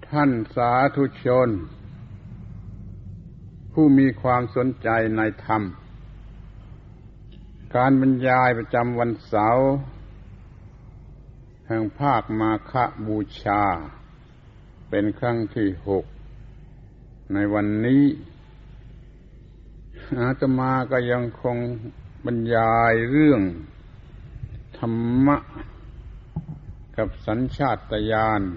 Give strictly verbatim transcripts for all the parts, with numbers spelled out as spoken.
ท่านสาธุชนผู้มีความสนใจในธรรมการบรรยายประจำวันเสาร์แห่งภาคมาฆบูชาเป็นครั้งที่หกในวันนี้อาตมาก็ยังคงบรรยายเรื่องธรรมะกับสัญชาตญาณ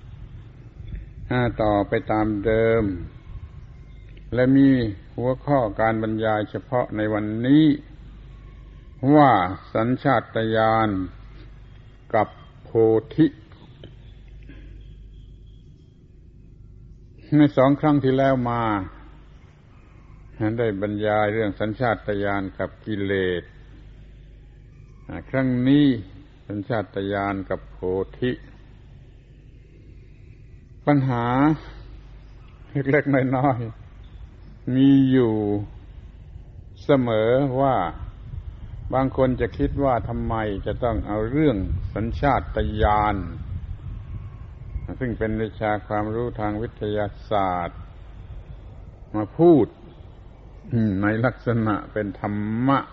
ต่อไปตามเดิมและมีหัวข้อการบรรยายเฉพาะในวันนี้ว่าสัญชาตญาณกับโพธิในสองครั้งที่แล้วมาได้บรรยายเรื่องสัญชาตญาณกับกิเลสครั้งนี้สัญชาตญาณกับโพธิปัญหาเล็กๆน้อยๆมีอยู่เสมอว่าบางคนจะคิดว่าทำไมจะต้องเอาเรื่องสัญชาตญาณซึ่งเป็นวิชาความรู้ทางวิทยาศาสตร์มาพูดในลักษณะเป็นธรรมะ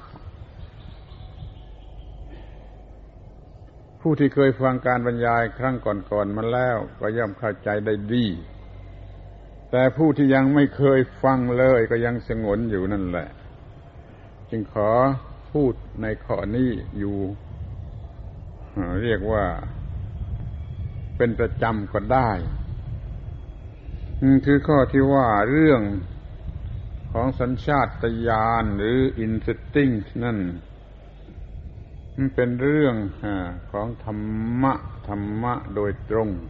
ผู้ที่เคยฟังการบรรยายครั้งก่อนๆมาแล้วก็ย่อมเข้าใจได้ดีแต่ผู้ที่ยังไม่เคยฟังเลยก็ยังสงวนอยู่นั่นแหละจึงขอพูดในข้อนี้อยู่เรียกว่าเป็นประจำก็ได้คือข้อที่ว่าเรื่องของสัญชาตญาณหรือ instinct นั่นมันเป็นเรื่องของธรรมะธรรมะโดยตรง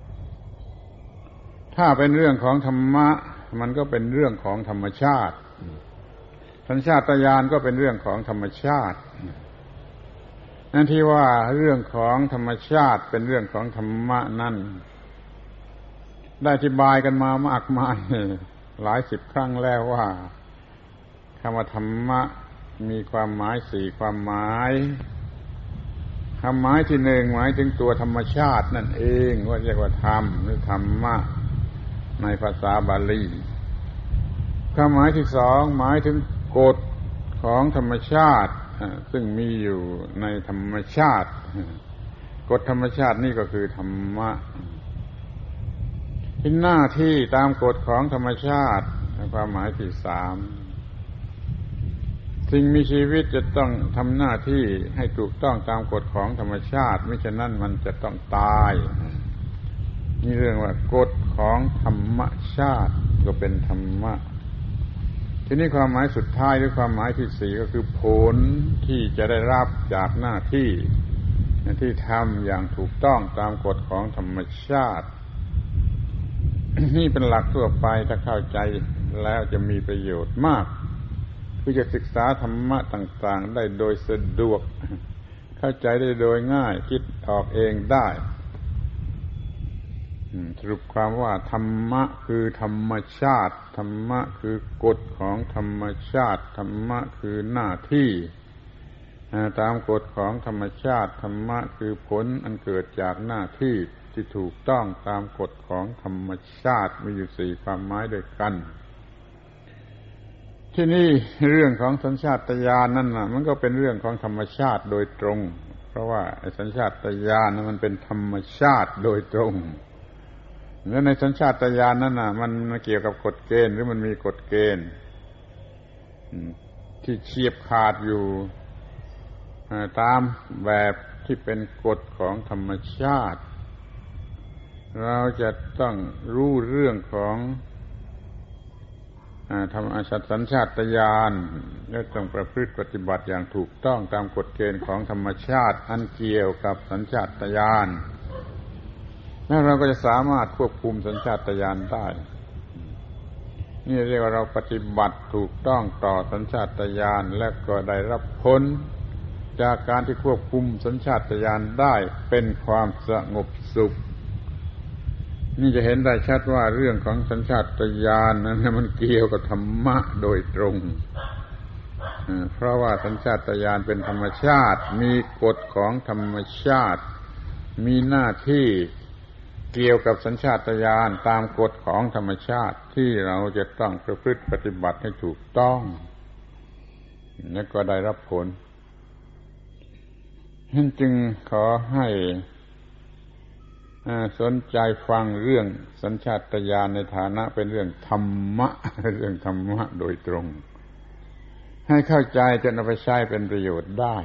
ถ้าเป็นเรื่องของธรรมะมันก็เป็นเรื่องของธรรมชาติสัญชาตญาณก็เป็นเรื่องของธรรมชาตินั่นที่ว่าเรื่องของธรรมชาติเป็นเรื่องของธรรมะนั่นได้อธิบายกันมามากมายหลายสิบครั้งแล้วว่าคำว่าธรรมะมีความหมายสี่ความหมายความหมายที่หนึ่งหมายถึงตัวธรรมชาตินั่นเองว่าเรียกว่าธรรมหรือธรรมะในภาษาบาลีความหมายที่สองหมายถึงกฎของธรรมชาติซึ่งมีอยู่ในธรรมชาติกฎธรรมชาตินี่ก็คือธรรมะที่หน้าที่ตามกฎของธรรมชาติความหมายที่สามสิ่งมีชีวิตจะต้องทำหน้าที่ให้ถูกต้องตามกฎของธรรมชาติไม่ฉะนั้นมันจะต้องตายนี่เรื่องว่ากฎของธรรมชาติก็เป็นธรรมะทีนี้ความหมายสุดท้ายหรือความหมายที่สี่ก็คือผลที่จะได้รับจากหน้าที่ที่ทำอย่างถูกต้องตามกฎของธรรมชาติ นี่เป็นหลักทั่วไปถ้าเข้าใจแล้วจะมีประโยชน์มากคือจะศึกษาธรรมะต่างๆได้โดยสะดวกเข้าใจได้โดยง่ายคิดออกเองได้สรุปความว่าธรรมะคือธรรมชาติธรรมะคือกฎของธรรมชาติธรรมะคือหน้าที่ตามกฎของธรรมชาติธรรมะคือผลอันเกิดจากหน้าที่ที่ถูกต้องตามกฎของธรรมชาติมีอยู่สี่ความหมายด้วยกันที่นี่เรื่องของสัญชาตญาณนั่นน่ะมันก็เป็นเรื่องของธรรมชาติโดยตรงเพราะว่าไอ้สัญชาตญาณนั้นมันเป็นธรรมชาติโดยตรงแล้วในสัญชาตญาณนั้นน่ะมันเกี่ยวกับกฎเกณฑ์หรือมันมีกฎเกณฑ์ที่เฉียบขาดอยู่ตามแบบที่เป็นกฎของธรรมชาติเราจะต้องรู้เรื่องของธรรมสัญชาตญาณและต้องประพฤติปฏิบัติอย่างถูกต้องตามกฎเกณฑ์ของธรรมชาติอันเกี่ยวกับสัญชาตญาณแล้วเราก็จะสามารถควบคุมสัญชาตญาณได้นี่เรียกว่าเราปฏิบัติถูกต้องต่อสัญชาตญาณและก็ได้รับผลจากการที่ควบคุมสัญชาตญาณได้เป็นความสงบสุขนี่จะเห็นได้ชัดว่าเรื่องของสัญชาตญาณนั้นมันเกี่ยวกับธรรมะโดยตรงเพราะว่าสัญชาตญาณเป็นธรรมชาติมีกฎของธรรมชาติมีหน้าที่เกี่ยวกับสัญชาตญาณตามกฎของธรรมชาติที่เราจะต้องประพฤติปฏิบัติให้ถูกต้องแล้วก็ได้รับผลฉะนั้นจึงขอให้สนใจฟังเรื่องสัญชาตญาณในฐานะเป็นเรื่องธรรมะเรื่องธรรมะโดยตรงให้เข้าใจจนเอาไปใช้เป็นประโยชน์ได้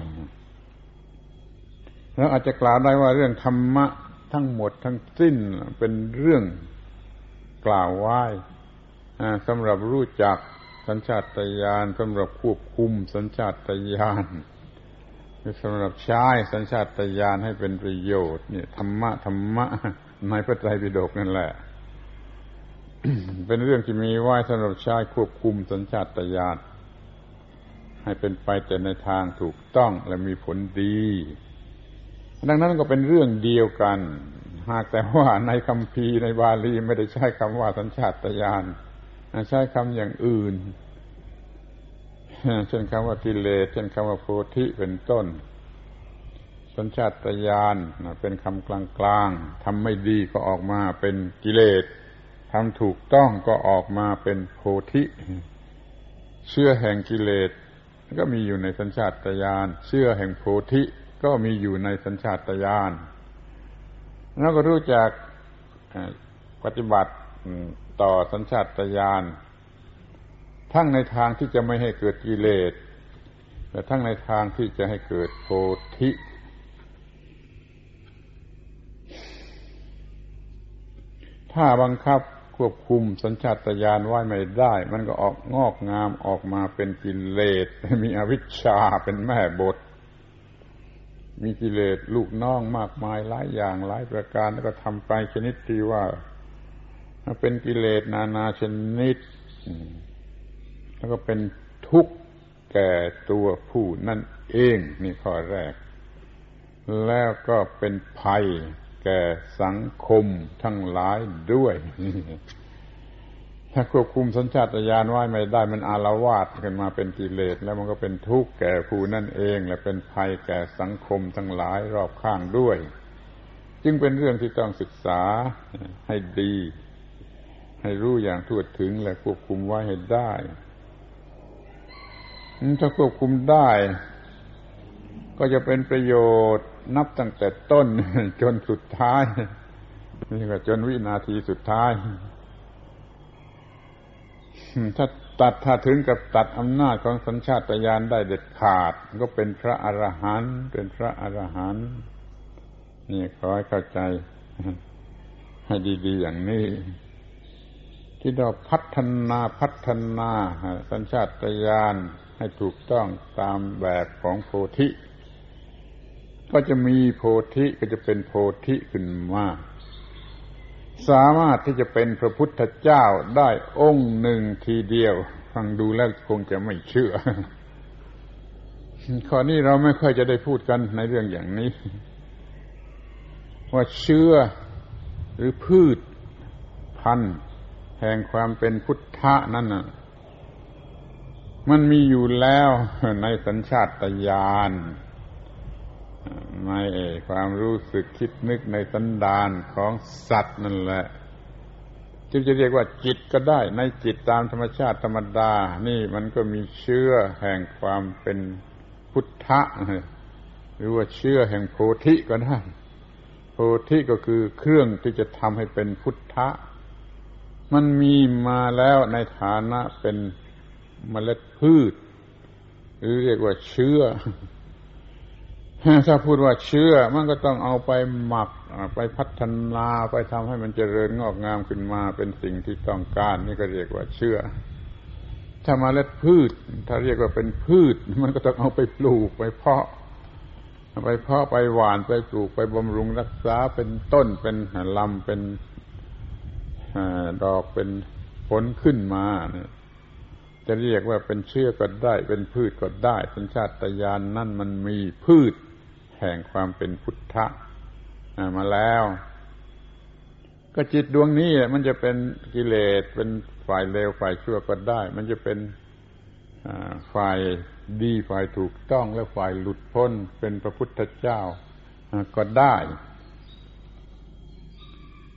แล้วอาจจะกล่าวได้ว่าเรื่องธรรมะทั้งหมดทั้งสิ้นเป็นเรื่องกล่าวไว้สำหรับรู้จักสัญชาตญาณสำหรับควบคุมสัญชาตญาณสำหรับใช้สัญชาตญาณให้เป็นประโยชน์เนี่ยธรรมะธรรมะในพระไตรปิฎกนั่นแหละ เป็นเรื่องที่มีไว้สำหรับใช้ควบคุมสัญชาตญาณให้เป็นไปแต่ในทางถูกต้องและมีผลดีดังนั้นก็เป็นเรื่องเดียวกันหากแต่ว่าในคัมภีร์ในบาลีไม่ได้ใช้คำว่าสัญชาตญาณใช้คำอย่างอื่นเช่นคำว่ากิเลสเช่นคำว่าโพธิเป็นต้นสัญชาตญาณเป็นคำกลางๆทำไม่ดีก็ออกมาเป็นกิเลสทำถูกต้องก็ออกมาเป็นโพธิเชื่อแห่งกิเลสก็มีอยู่ในสัญชาตญาณเชื่อแห่งโพธิก็มีอยู่ในสัญชาตญาณแล้วก็รู้จักปฏิบัติต่อสัญชาตญาณทั้งในทางที่จะไม่ให้เกิดกิเลสและทั้งในทางที่จะให้เกิดโพธิถ้าบังคับควบคุมสัญชาตญาณไว้ไม่ได้มันก็ออกงอกงามออกมาเป็นกิเลสมีอวิชชาเป็นแม่บทมีกิเลสลูกน้องมากมายหลายอย่างหลายประการแล้วก็ทำไปชนิดที่ว่าเป็นกิเลสนานาชนิดแล้วก็เป็นทุกข์แก่ตัวผู้นั่นเองนี่ข้อแรกแล้วก็เป็นภัยแก่สังคมทั้งหลายด้วยถ้าควบคุมสัญชาตญาณไว้ไม่ได้มันอาละวาดขึ้นมาเป็นกิเลสแล้วมันก็เป็นทุกข์แก่ผู้นั่นเองและเป็นภัยแก่สังคมทั้งหลายรอบข้างด้วยจึงเป็นเรื่องที่ต้องศึกษาให้ดีให้รู้อย่างทั่วถึงและควบคุมไว้ให้ได้ถ้าควบคุมได้ก็จะเป็นประโยชน์นับตั้งแต่ต้นจนสุดท้ายนี่ก็จนวินาทีสุดท้ายถ้าตัดถ้าถึงกับตัดอำนาจของสัญชาตญาณได้เด็ดขาดก็เป็นพระอรหันต์เป็นพระอรหันต์นี่ขอให้เข้าใจให้ดีๆอย่างนี้ที่เราพัฒนาพัฒนาสัญชาตญาณให้ถูกต้องตามแบบของโพธิก็จะมีโพธิก็จะเป็นโพธิขึ้นมาสามารถที่จะเป็นพระพุทธเจ้าได้องค์หนึ่งทีเดียวฟังดูแล้วคงจะไม่เชื่อข้อนี้เราไม่ค่อยจะได้พูดกันในเรื่องอย่างนี้ว่าเชื้อหรือพืชพันธุ์แห่งความเป็นพุทธะนั่นน่ะมันมีอยู่แล้วในสัญชาตญาณในความรู้สึกคิดนึกในสันดานของสัตว์นั่นแหละจึงจะเรียกว่าจิตก็ได้ในจิตตามธรรมชาติธรรมดานี่มันก็มีเชื้อแห่งความเป็นพุทธะหรือว่าเชื้อแห่งโพธิก็ได้โพธิก็คือเครื่องที่จะทำให้เป็นพุทธะมันมีมาแล้วในฐานะเป็นเมล็ดพืชหรือเรียกว่าเชื้อถ้าพูดว่าเชื้อมันก็ต้องเอาไปหมักไปพัฒนาไปทำให้มันเจริญงอกงามขึ้นมาเป็นสิ่งที่ต้องการนี่ก็เรียกว่าเชื้อถ้าเมล็ดพืชถ้าเรียกว่าเป็นพืชมันก็ต้องเอาไปปลูกไปเพาะไปเพาะไปหว่านไปปลูกไปบำรุงรักษาเป็นต้นเป็นลำเป็นดอกเป็นผลขึ้นมาจะเรียกว่าเป็นเชื้อก็ได้เป็นพืชก็ได้สัญชาตญาณนั่นมันมีพืชแห่งความเป็นพุทธะมาแล้วก็จิตดวงนี้มันจะเป็นกิเลสเป็นฝ่ายเลวฝ่ายชั่วก็ได้มันจะเป็นฝ่ายดีฝ่ายถูกต้องและฝ่ายหลุดพ้นเป็นพระพุทธเจ้าก็ได้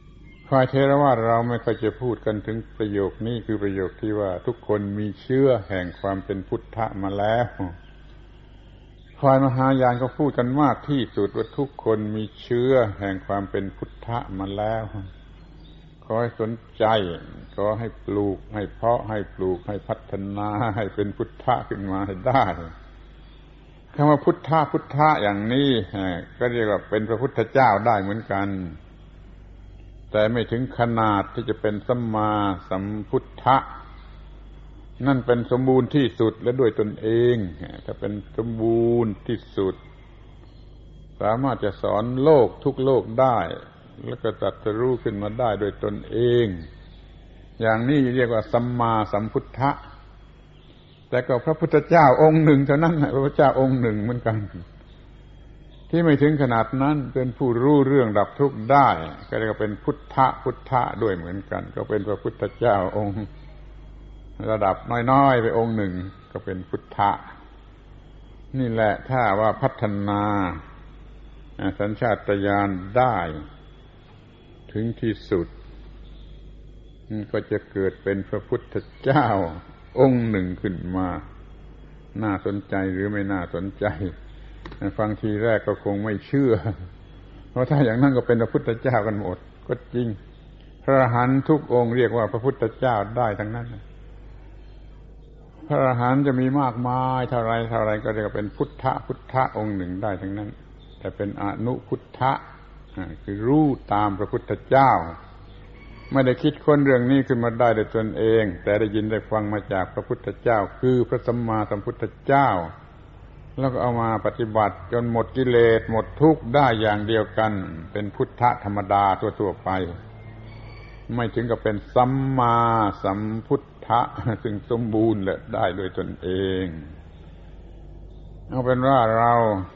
ฝ่ายเทรวาทเราไม่ค่อยจะพูดกันถึงประโยคนี้คือประโยคที่ว่าทุกคนมีเชื้อแห่งความเป็นพุทธะมาแล้วฝ่ายมหายานก็พูดกันมากที่สุดว่าทุกคนมีเชื้อแห่งความเป็นพุทธะมาแล้วขอให้สนใจขอให้ปลูกให้เพาะให้ปลูกให้พัฒนาให้เป็นพุทธะขึ้นมาให้ได้คำว่าพุทธะพุทธะอย่างนี้ก็เรียกว่าเป็นพระพุทธเจ้าได้เหมือนกันแต่ไม่ถึงขนาดที่จะเป็นสัมมาสัมพุทธะนั่นเป็นสมบูรณ์ที่สุดและด้วยตนเองถ้าเป็นสมบูรณ์ที่สุดสามารถจะสอนโลกทุกโลกได้แล้วก็ตรัสรู้ขึ้นมาได้โดยตนเองอย่างนี้เรียกว่าสัมมาสัมพุทธะแต่ก็พระพุทธเจ้าองค์หนึ่งเท่านั้นพระพุทธเจ้าองค์หนึ่งเหมือนกันที่ไม่ถึงขนาดนั้นเป็นผู้รู้เรื่องดับทุกข์ได้ก็เรียกว่าเป็นพุทธะพุทธะด้วยเหมือนกันก็เป็นพระพุทธเจ้าองค์ระดับน้อยๆไปองค์หนึ่งก็เป็นพุทธะนี่แหละถ้าว่าพัฒนาสัญชาตญาณได้ถึงที่สุดก็จะเกิดเป็นพระพุทธเจ้าองค์หนึ่งขึ้นมาน่าสนใจหรือไม่น่าสนใจฟังทีแรกก็คงไม่เชื่อเพราะถ้าอย่างนั้นก็เป็นพระพุทธเจ้ากันหมดก็จริงพระอรหันต์ทุกองค์เรียกว่าพระพุทธเจ้าได้ทั้งนั้นพระอรหันต์จะมีมากมายเท่าไรเท่าไรก็เรียกว่าเป็นพุทธะพุทธะองค์หนึ่งได้ทั้งนั้นแต่เป็นอนุพุทธะคือรู้ตามพระพุทธเจ้าไม่ได้คิดค้นเรื่องนี้ขึ้นมาได้ด้วยตนเองแต่ได้ยินได้ฟังมาจากพระพุทธเจ้าคือพระสัมมาสัมพุทธเจ้าแล้วก็เอามาปฏิบัติจนหมดกิเลสหมดทุกข์ได้อย่างเดียวกันเป็นพุทธะธรรมดาทั่วๆไปไม่ถึงกับเป็นสัมมาสัมพุทธะซึ่งสมบูรณ์และได้ด้วยตนเองเอาเป็นว่าเรา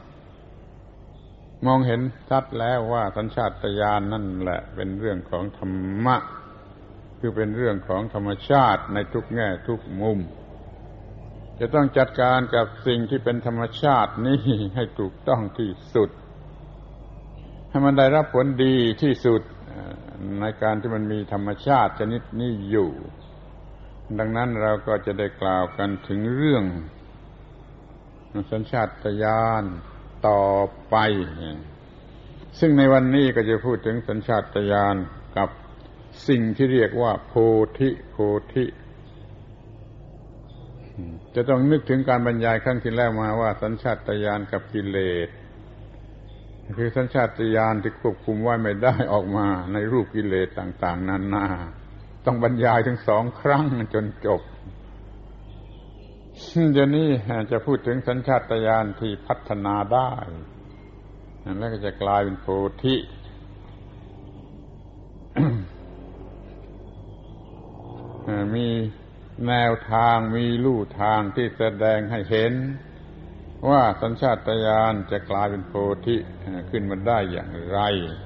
มองเห็นชัดแล้วว่าสัญชาตญาณนั่นแหละเป็นเรื่องของธรรมะคือเป็นเรื่องของธรรมชาติในทุกแง่ทุกมุมจะต้องจัดการกับสิ่งที่เป็นธรรมชาตินี้ให้ถูกต้องที่สุดให้มันได้รับผลดีที่สุดในการที่มันมีธรรมชาติชนิดนี้อยู่ดังนั้นเราก็จะได้กล่าวกันถึงเรื่องสัญชาตญาณต่อไปซึ่งในวันนี้ก็จะพูดถึงสัญชาตญาณกับสิ่งที่เรียกว่าโพธิโพธิจะต้องนึกถึงการบรรยายครั้งที่แล้วมาว่าสัญชาตญาณกับกิเลสคือสัญชาตญาณที่ควบคุมไว้ไม่ได้ออกมาในรูปกิเลสต่างๆนานาต้องบรรยายถึงสองครั้งจนจบเดี๋ยวนี้จะพูดถึงสัญชาตญาณที่พัฒนาได้แล้วก็จะกลายเป็นโพธิ มีแนวทางมีลู่ทางที่แสดงให้เห็นว่าสัญชาตญาณจะกลายเป็นโพธิขึ้นมาได้อย่างไร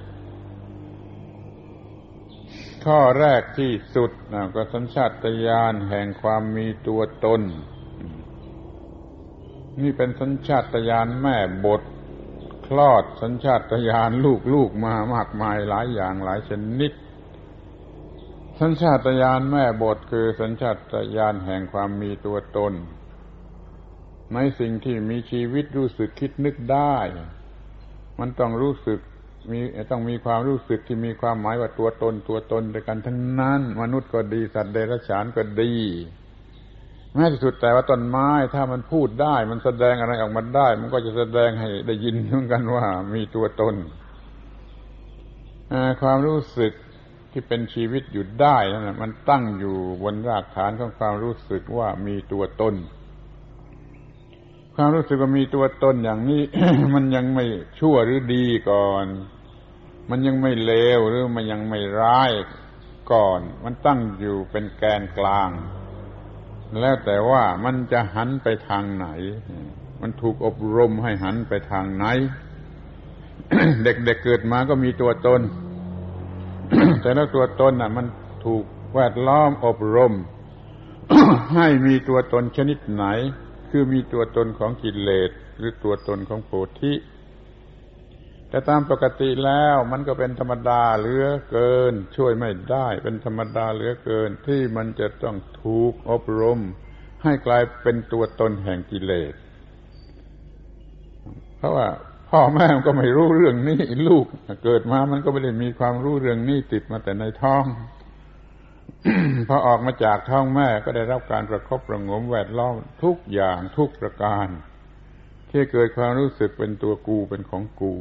ข้อแรกที่สุดก็สัญชาตญาณแห่งความมีตัวตนนี่เป็นสัญชาตญาณแม่บทคลอดสัญชาตญาณลูกๆมามากมายหลายอย่างหลายชนิดสัญชาตญาณแม่บทคือสัญชาตญาณแห่งความมีตัวตนในสิ่งที่มีชีวิตรู้สึกคิดนึกได้มันต้องรู้สึกมีต้องมีความรู้สึกที่มีความหมายว่าตัวตนตัวตนด้วยกันทั้งนั้นมนุษย์ก็ดีสัตว์เดรัจฉานก็ดีแม้ที่สุดแต่ว่าต้นไม้ถ้ามันพูดได้มันแสดงอะไรออกมาได้มันก็จะแสดงให้ได้ยินเหมือนกันว่ามีตัวตนความรู้สึกที่เป็นชีวิตอยู่ได้นั่นแหละมันตั้งอยู่บนรากฐานของความรู้สึกว่ามีตัวตนความรู้สึกว่ามีตัวตนอย่างนี้ มันยังไม่ชั่วหรือดีก่อนมันยังไม่เลวหรือมันยังไม่ร้ายก่อนมันตั้งอยู่เป็นแกนกลางแล้วแต่ว่ามันจะหันไปทางไหนมันถูกอบรมให้หันไปทางไหน เด็กๆ เเกิดมาก็มีตัวตน แต่แล้วตัวตนน่ะมันถูกแวดล้อมอบรม ให้มีตัวตนชนิดไหนคือมีตัวตนของกิเลสหรือตัวตนของโพธิแต่ตามปกติแล้วมันก็เป็นธรรมดาเหลือเกินช่วยไม่ได้เป็นธรรมดาเหลือเกินที่มันจะต้องถูกอบรมให้กลายเป็นตัวตนแห่งกิเลสเพราะว่าพ่อแม่ก็ไม่รู้เรื่องนี้ลูกเกิดมามันก็ไม่ได้มีความรู้เรื่องนี้ติดมาแต่ในท้อง พอออกมาจากท้องแม่ก็ได้รับการประคบประหงมแวดล้อมทุกอย่างทุกประการที่เกิดความรู้สึกเป็นตัวกูเป็นของกู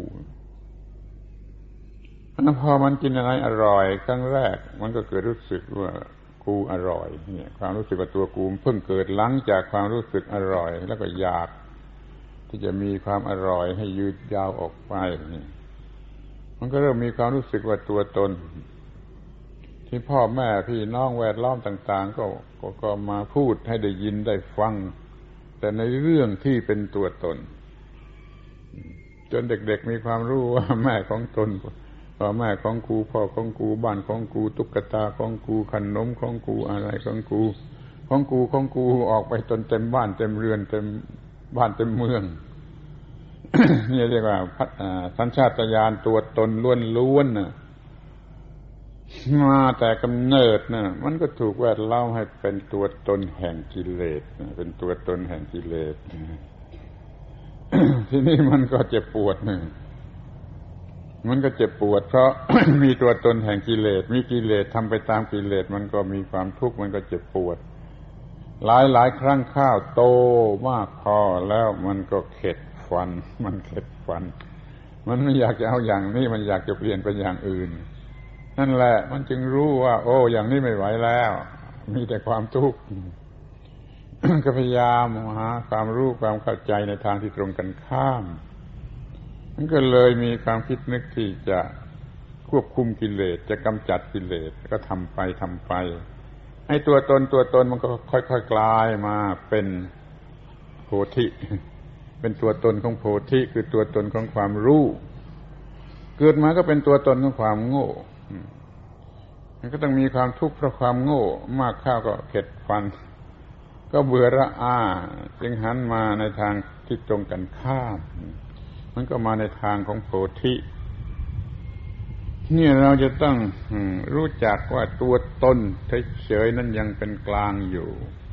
พอมันกินอะไรอร่อยครั้งแรกมันก็เกิดรู้สึกว่ากูอร่อยเนี่ยความรู้สึกว่าตัวกูเพิ่งเกิดหลังจากความรู้สึกอร่อยแล้วก็อยากที่จะมีความอร่อยให้ยืดยาวออกไปนี่มันก็เริ่มมีความรู้สึกว่าตัวตนที่พ่อแม่พี่น้องแวดล้อมต่างๆก็ก็ก็มาพูดให้ได้ยินได้ฟังแต่ในเรื่องที่เป็นตัวตนจนเด็กๆมีความรู้ว่าแม่ของตนพ่อแม่ของกูพ่อของกูบ้านของกูตุ๊กตาของกูขนมของกูอะไรของกูของกูของกูออกไปจนเต็มบ้านเต็มเรือนเต็มบ้านเต็มเมือง นี่เรียกว่าสัญชาตญาณตัวตนล้วนๆน่ะมาแต่กำเนิดน่ะมันก็ถูกแวดล้อมให้เป็นตัวตนแห่งกิเลสเป็นตัวตนแห่งกิเลส ที่นี่มันก็เจ็บปวดหนึ่งมันก็เจ็บปวดเพราะ มีตัวตนแห่งกิเลสมีกิเลสทำไปตามกิเลสมันก็มีความทุกข์มันก็เจ็บปวดหลายหลายครั้งข้าวโตมากพอแล้วมันก็เข็ดฟันมันเข็ดฟันมันไม่อยากจะเอาอย่างนี้มันอยากจะเปลี่ยนเป็นอย่างอื่นนั่นแหละมันจึงรู้ว่าโอ้อย่างนี้ไม่ไหวแล้วมีแต่ความทุกข์ ก็พยายามหาความรู้ความเข้าใจในทางที่ตรงกันข้ามมันก็เลยมีความคิดนึกที่จะควบคุมกิเลสจะกำจัดกิเลสก็ทำไปทำไปให้ตัวตนตัวตนมันก็ค่อยๆกลายมาเป็นโพธิเป็นตัวตนของโพธิคือตัวตนของความรู้เกิดมาก็เป็นตัวตนของความโง่มันก็ต้องมีความทุกข์เพราะความโง่มากข้าวก็เข็ดฟันก็เบื่อระอาจึงหันมาในทางที่ตรงกันข้ามมันก็มาในทางของโพธินี่เราจะต้องรู้จักว่าตัวตนเฉยๆนั้นยังเป็นกลางอยู่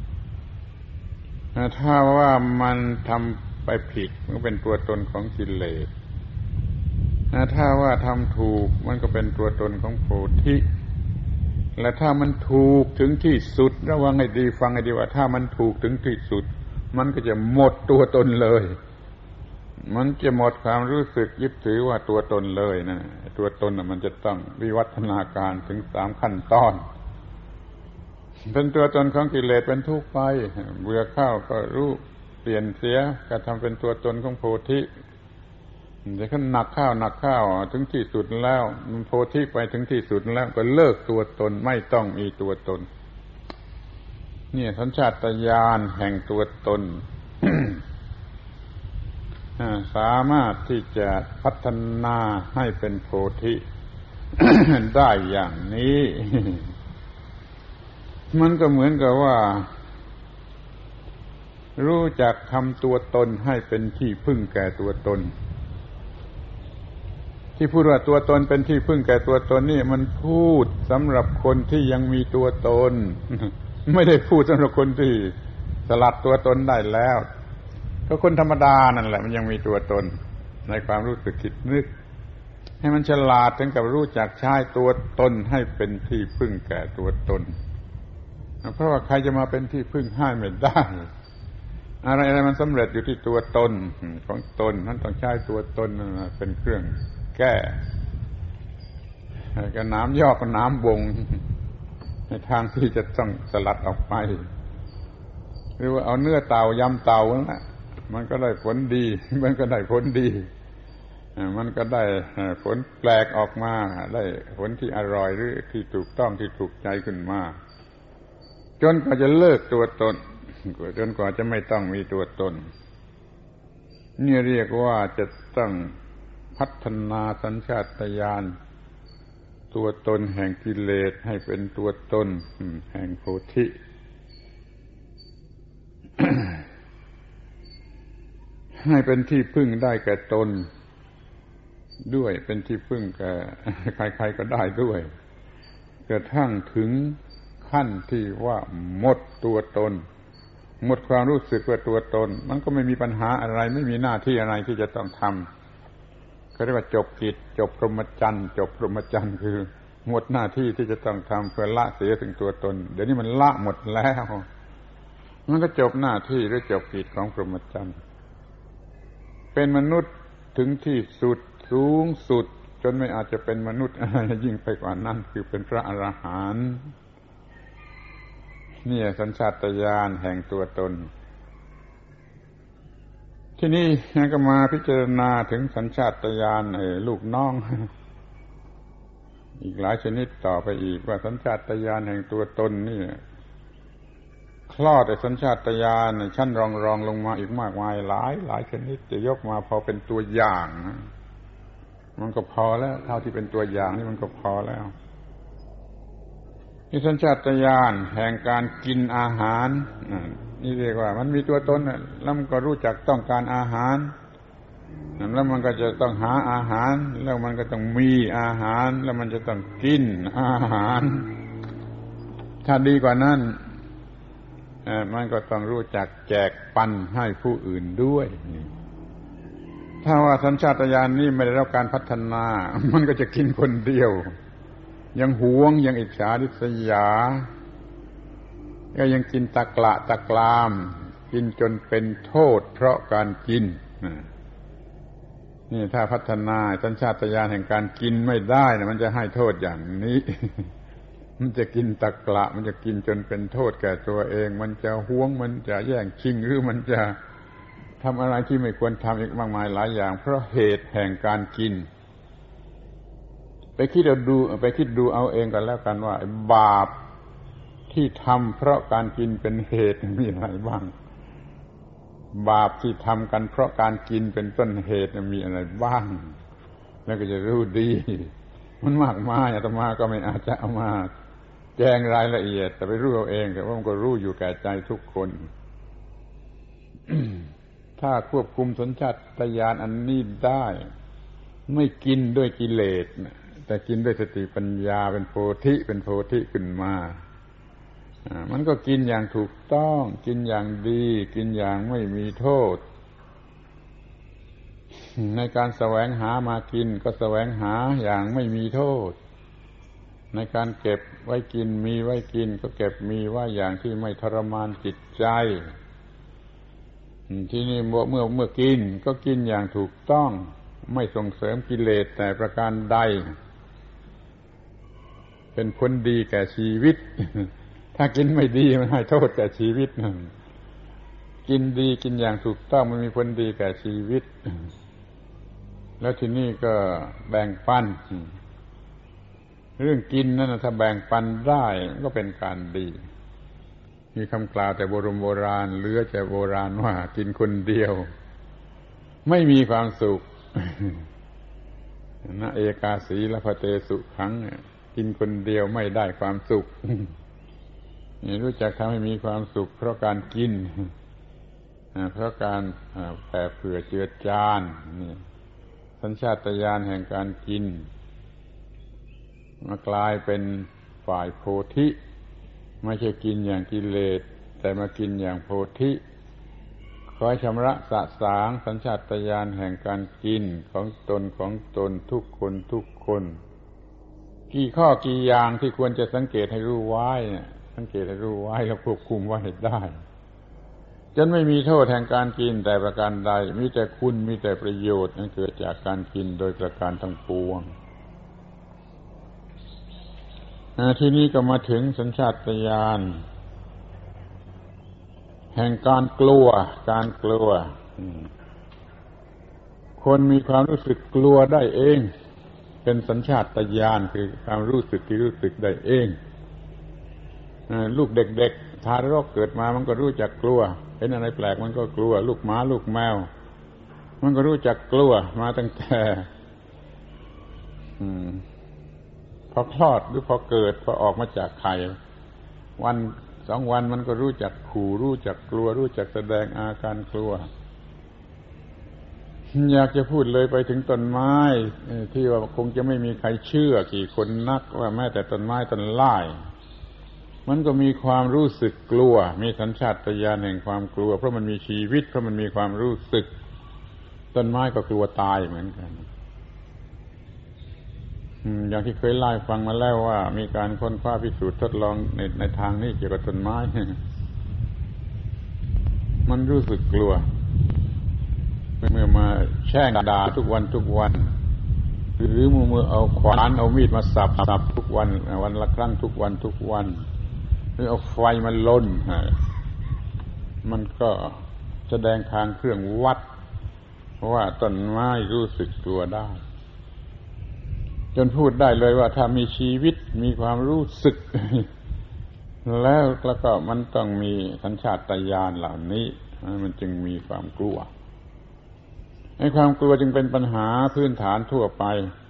ถ้าว่ามันทำไปผิดมันก็เป็นตัวตนของกิเลสถ้าว่าทำถูกมันก็เป็นตัวตนของโพธิและถ้ามันถูกถึงที่สุดระวังให้ดีฟังให้ดีว่าถ้ามันถูกถึงที่สุดมันก็จะหมดตัวตนเลยมันจะหมดความรู้สึกยึดถือว่าตัวตนเลยนะตัวตนน่ะมันจะต้องวิวัฒนาการถึงสามขั้นตอนเป็นตัวตนของกิเลสเป็นทุกข์ไปเบื่อข้าวก็รู้เปลี่ยนเสียก็ทำเป็นตัวตนของโพธิแต่ขั้นหนักข้าวหนักข้าวถึงที่สุดแล้วมันโพธิไปถึงที่สุดแล้วก็เลิกตัวตนไม่ต้องมีตัวตนนี่สัญชาตญาณแห่งตัวตน สามารถที่จะพัฒนาให้เป็นโพธิ ได้อย่างนี้ มันก็เหมือนกับว่ารู้จักทำตัวตนให้เป็นที่พึ่งแก่ตัวตนที่พูดว่าตัวตนเป็นที่พึ่งแก่ตัวตนนี่มันพูดสำหรับคนที่ยังมีตัวตน ไม่ได้พูดสำหรับคนที่สลัดตัวตนได้แล้วก็คนธรรมดานั่นแหละมันยังมีตัวตนในความรู้สึกคิดนึกให้มันฉลาดถึงกับรู้จักใช้ตัวตนให้เป็นที่พึ่งแก่ตัวตนเพราะว่าใครจะมาเป็นที่พึ่งให้ไม่ได้อะไรอะไรมันสำเร็จอยู่ที่ตัวตนของตนนั้นต้องใช้ตัวตนเป็นเครื่องแก้ก็น้ำยอกน้ำวงในทางที่จะต้องสลัดออกไปหรือว่าเอาเนื้อเต่ายำเต่านั่นแหละมันก็ได้ผลดีมันก็ได้ผลดีมันก็ได้ผลแปลกออกมาได้ผลที่อร่อยหรือที่ถูกต้องที่ถูกใจขึ้นมาจนกว่าจะเลิกตัวตนจนกว่าจะไม่ต้องมีตัวตนนี่เรียกว่าจะต้องพัฒนาสัญชาตญาณตัวตนแห่งกิเลสให้เป็นตัวตนแห่งโพธิ ให้เป็นที่พึ่งได้แก่ตนด้วยเป็นที่พึ่งแก่ใครๆก็ได้ด้วยกระทั่งถึงขั้นที่ว่าหมดตัวตนหมดความรู้สึกว่าตัวตนมันก็ไม่มีปัญหาอะไรไม่มีหน้าที่อะไรที่จะต้องทำเขาเรียกว่าจบกิจจบพรหมจรรย์จบพรหมจรรย์คือหมดหน้าที่ที่จะต้องทำเพื่อละเสียถึงตัวตนเดี๋ยวนี้มันละหมดแล้วมันก็จบหน้าที่หรือจบกิจของพรหมจรรย์เป็นมนุษย์ถึงที่สุดสูงสุดจนไม่อาจจะเป็นมนุษย์อะไรยิ่งไปกว่านั้นคือเป็นพระอรหันต์นี่สัญชาตญาณแห่งตัวตนที่นี่ก็มาพิจารณาถึงสัญชาตญาณไอ้ลูกน้องอีกหลายชนิดต่อไปอีกว่าสัญชาตญาณแห่งตัวตนนี่คลอดไอ้สัญชาตญาณชั้นรองรองลงมาอีกมากมายหลายหลายชนิดจะยกมาพอเป็นตัวอย่างมันก็พอแล้วเท่าที่เป็นตัวอย่างนี่มันก็พอแล้วนี่สัญชาตญาณแห่งการกินอาหารนี่เรียกว่ามันมีตัวตนแล้วมันก็รู้จักต้องการอาหารแล้วมันก็จะต้องหาอาหารแล้วมันก็ต้องมีอาหารแล้วมันจะต้องกินอาหารถ้าดีกว่านั้นมันก็ต้องรู้จักแจกปันให้ผู้อื่นด้วยถ้าว่าสัญชาตญาณนี้ไม่ได้รับการพัฒนามันก็จะกินคนเดียวยังหวงยังอิจฉาริษยาก็ยังกินตะกละตะกรามกินจนเป็นโทษเพราะการกินนี่ถ้าพัฒนาสัญชาตญาณแห่งการกินไม่ได้นะมันจะให้โทษอย่างนี้ มันจะกินตะกละมันจะกินจนเป็นโทษแก่ตัวเองมันจะหวงมันจะแย่งชิงหรือมันจะทำอะไรที่ไม่ควรทำอีกมากมายหลายอย่างเพราะเหตุแห่งการกินไปคิดเอาดูไปคิดดูเอาเองกันแล้วกันว่าบาปที่ทำเพราะการกินเป็นเหตุมีอะไรบ้างบาปที่ทำกันเพราะการกินเป็นต้นเหตุมีอะไรบ้างแล้วก็จะรู้ดีมันมากมายอาตมาก็ไม่อาจจะเอามาแจ้งรายละเอียดแต่ไปรู้เอาเองแต่ว่ามันก็รู้อยู่แก่ใจทุกคน ถ้าควบคุมสัญชาตญาณอันนี้ได้ไม่กินด้วยกิเลสแต่กินด้วยสติปัญญาเป็นโพธิเป็นโพธิขึ้นมามันก็กินอย่างถูกต้องกินอย่างดีกินอย่างไม่มีโทษในการแสวงหามากินก็แสวงหาอย่างไม่มีโทษในการเก็บไว้กินมีไว้กินก็เก็บมีไว้อย่างที่ไม่ทรมานจิตใจที่นี่เมื่อเมื่อเมื่อกินก็กินอย่างถูกต้องไม่ส่งเสริมกิเลสแต่ประการใดเป็นผลดีแก่ชีวิตถ้ากินไม่ดีมันให้โทษแก่ชีวิตกินดีกินอย่างถูกต้องมันมีผลดีแก่ชีวิตแล้วทีนี้ก็แบ่งปันเรื่องกินนั่นถ้าแบ่งปันได้ก็เป็นการดีมีคำกล่าวแต่โบราณโบราณเหลือแต่โบราณว่ากินคนเดียวไม่มีความสุขนะเอกาสีละพะเตสุขังกินคนเดียวไม่ได้ความสุขนี่รู้จักทำให้มีความสุขเพราะการกินเพราะการแผ่เผื่อเจือจานนี่สัญชาตญาณแห่งการกินมากลายเป็นฝ่ายโพธิไม่ใช่กินอย่างกิเลสแต่มากินอย่างโพธิคอยชำระสะสางสัญชาตญาณแห่งการกินของตนของตนทุกคนทุกคนกี่ข้อกี่อย่างที่ควรจะสังเกตให้รู้ไว้สังเกตให้รู้ไว้แล้วควบคุมไว้ให้ได้จนไม่มีโทษแห่งการกินแต่ประการใดมีแต่คุณมีแต่ประโยชน์นั้นเกิดจากการกินโดยประการทั้งปวงทีนี้ก็มาถึงสัญชาตญาณแห่งการกลัวการกลัวคนมีความรู้สึกกลัวได้เองเป็นสัญชาตญาณคือความรู้สึกที่รู้สึกได้เองลูกเด็กๆทารกเกิดมามันก็รู้จักกลัวเห็นอะไรแปลกมันก็กลัวลูกหมาลูกแมวมันก็รู้จักกลัวมาตั้งแต่พอคลอดหรือพอเกิดพอออกมาจากไข่วันสองวันมันก็รู้จักขู่รู้จักกลัวรู้จักแสดงอาการกลัวอยากจะพูดเลยไปถึงต้นไม้ที่ว่าคงจะไม่มีใครเชื่อกี่คนนักว่าแม้แต่ต้นไม้ต้นไม้มันก็มีความรู้สึกกลัวมีสัญชาตญาณแห่งความกลัวเพราะมันมีชีวิตเพราะมันมีความรู้สึกต้นไม้ก็กลัวตายเหมือนกันอย่างที่เคยเล่าให้ฟังมาแล้วว่ามีการค้นคว้าพิสูจน์ทดลองในในทางนี้เกี่ยวกับต้นไม้มันรู้สึกกลัวเมื่อมาแช่งด่าทุกวันทุกวันหรือเมื่อเอาขวานเอามีดมาสับสับทุกวันวันละครั้งทุกวันทุกวันหรือเอาไฟมาลนมันก็แสดงทางเครื่องวัดว่าต้นไม้รู้สึกตัวได้จนพูดได้เลยว่าถ้ามีชีวิตมีความรู้สึกแล้วแล้วก็มันต้องมีสัญชาตญาณเหล่านี้มันจึงมีความกลัวไอ้ความกลัวจึงเป็นปัญหาพื้นฐานทั่วไป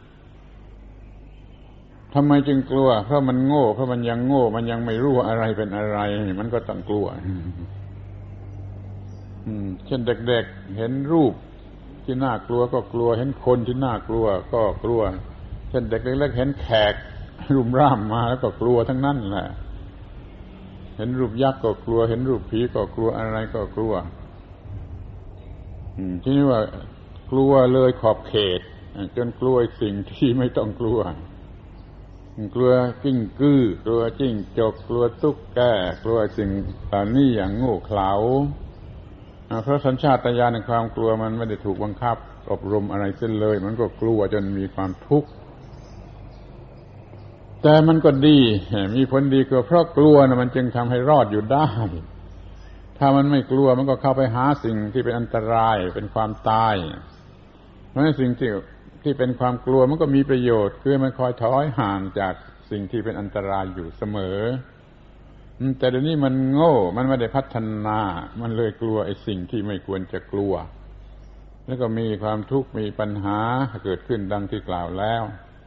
ทำไมจึงกลัวเพราะมันโง่เพราะมันยังโง่มันยังไม่รู้ว่าอะไรเป็นอะไรมันก็ต้องกลัวเช่นเด็กๆเห็นรูปที่น่ากลัวก็กลัวเห็นคนที่น่ากลัวก็กลัวเช่นเด็กเล็กๆเห็นแขกรุมร่ามมาแล้วก็กลัวทั้งนั้นแหละเห็นรูปยักษ์ก็กลัวเห็นรูปผีก็กลัวอะไรก็กลัวที่นี่ว่ากลัวเลยขอบเขตจนกลัวสิ่งที่ไม่ต้องกลัวกลัวกิ้งกื้อกลัวจิ้งจกกลัวตุ๊กแกกลัวสิ่งเหล่านี้อย่างโง่เขลาเพราะสัญชาตญาณในความกลัวมันไม่ได้ถูกบังคับอบรมอะไรเส้นเลยมันก็กลัวจนมีความทุกข์แต่มันก็ดีมีผลดีก็เพราะกลัวนะมันจึงทำให้รอดอยู่ได้ถ้ามันไม่กลัวมันก็เข้าไปหาสิ่งที่เป็นอันตรายเป็นความตายเพราะฉะนั้นสิ่งที่ที่เป็นความกลัวมันก็มีประโยชน์คือมันคอยถอยห่างจากสิ่งที่เป็นอันตรายอยู่เสมอแต่เดี๋ยวนี้มันโง่มันไม่ได้พัฒนามันเลยกลัวไอ้สิ่งที่ไม่ควรจะกลัวแล้วก็มีความทุกข์มีปัญหาเกิดขึ้นดังที่กล่าวแล้ว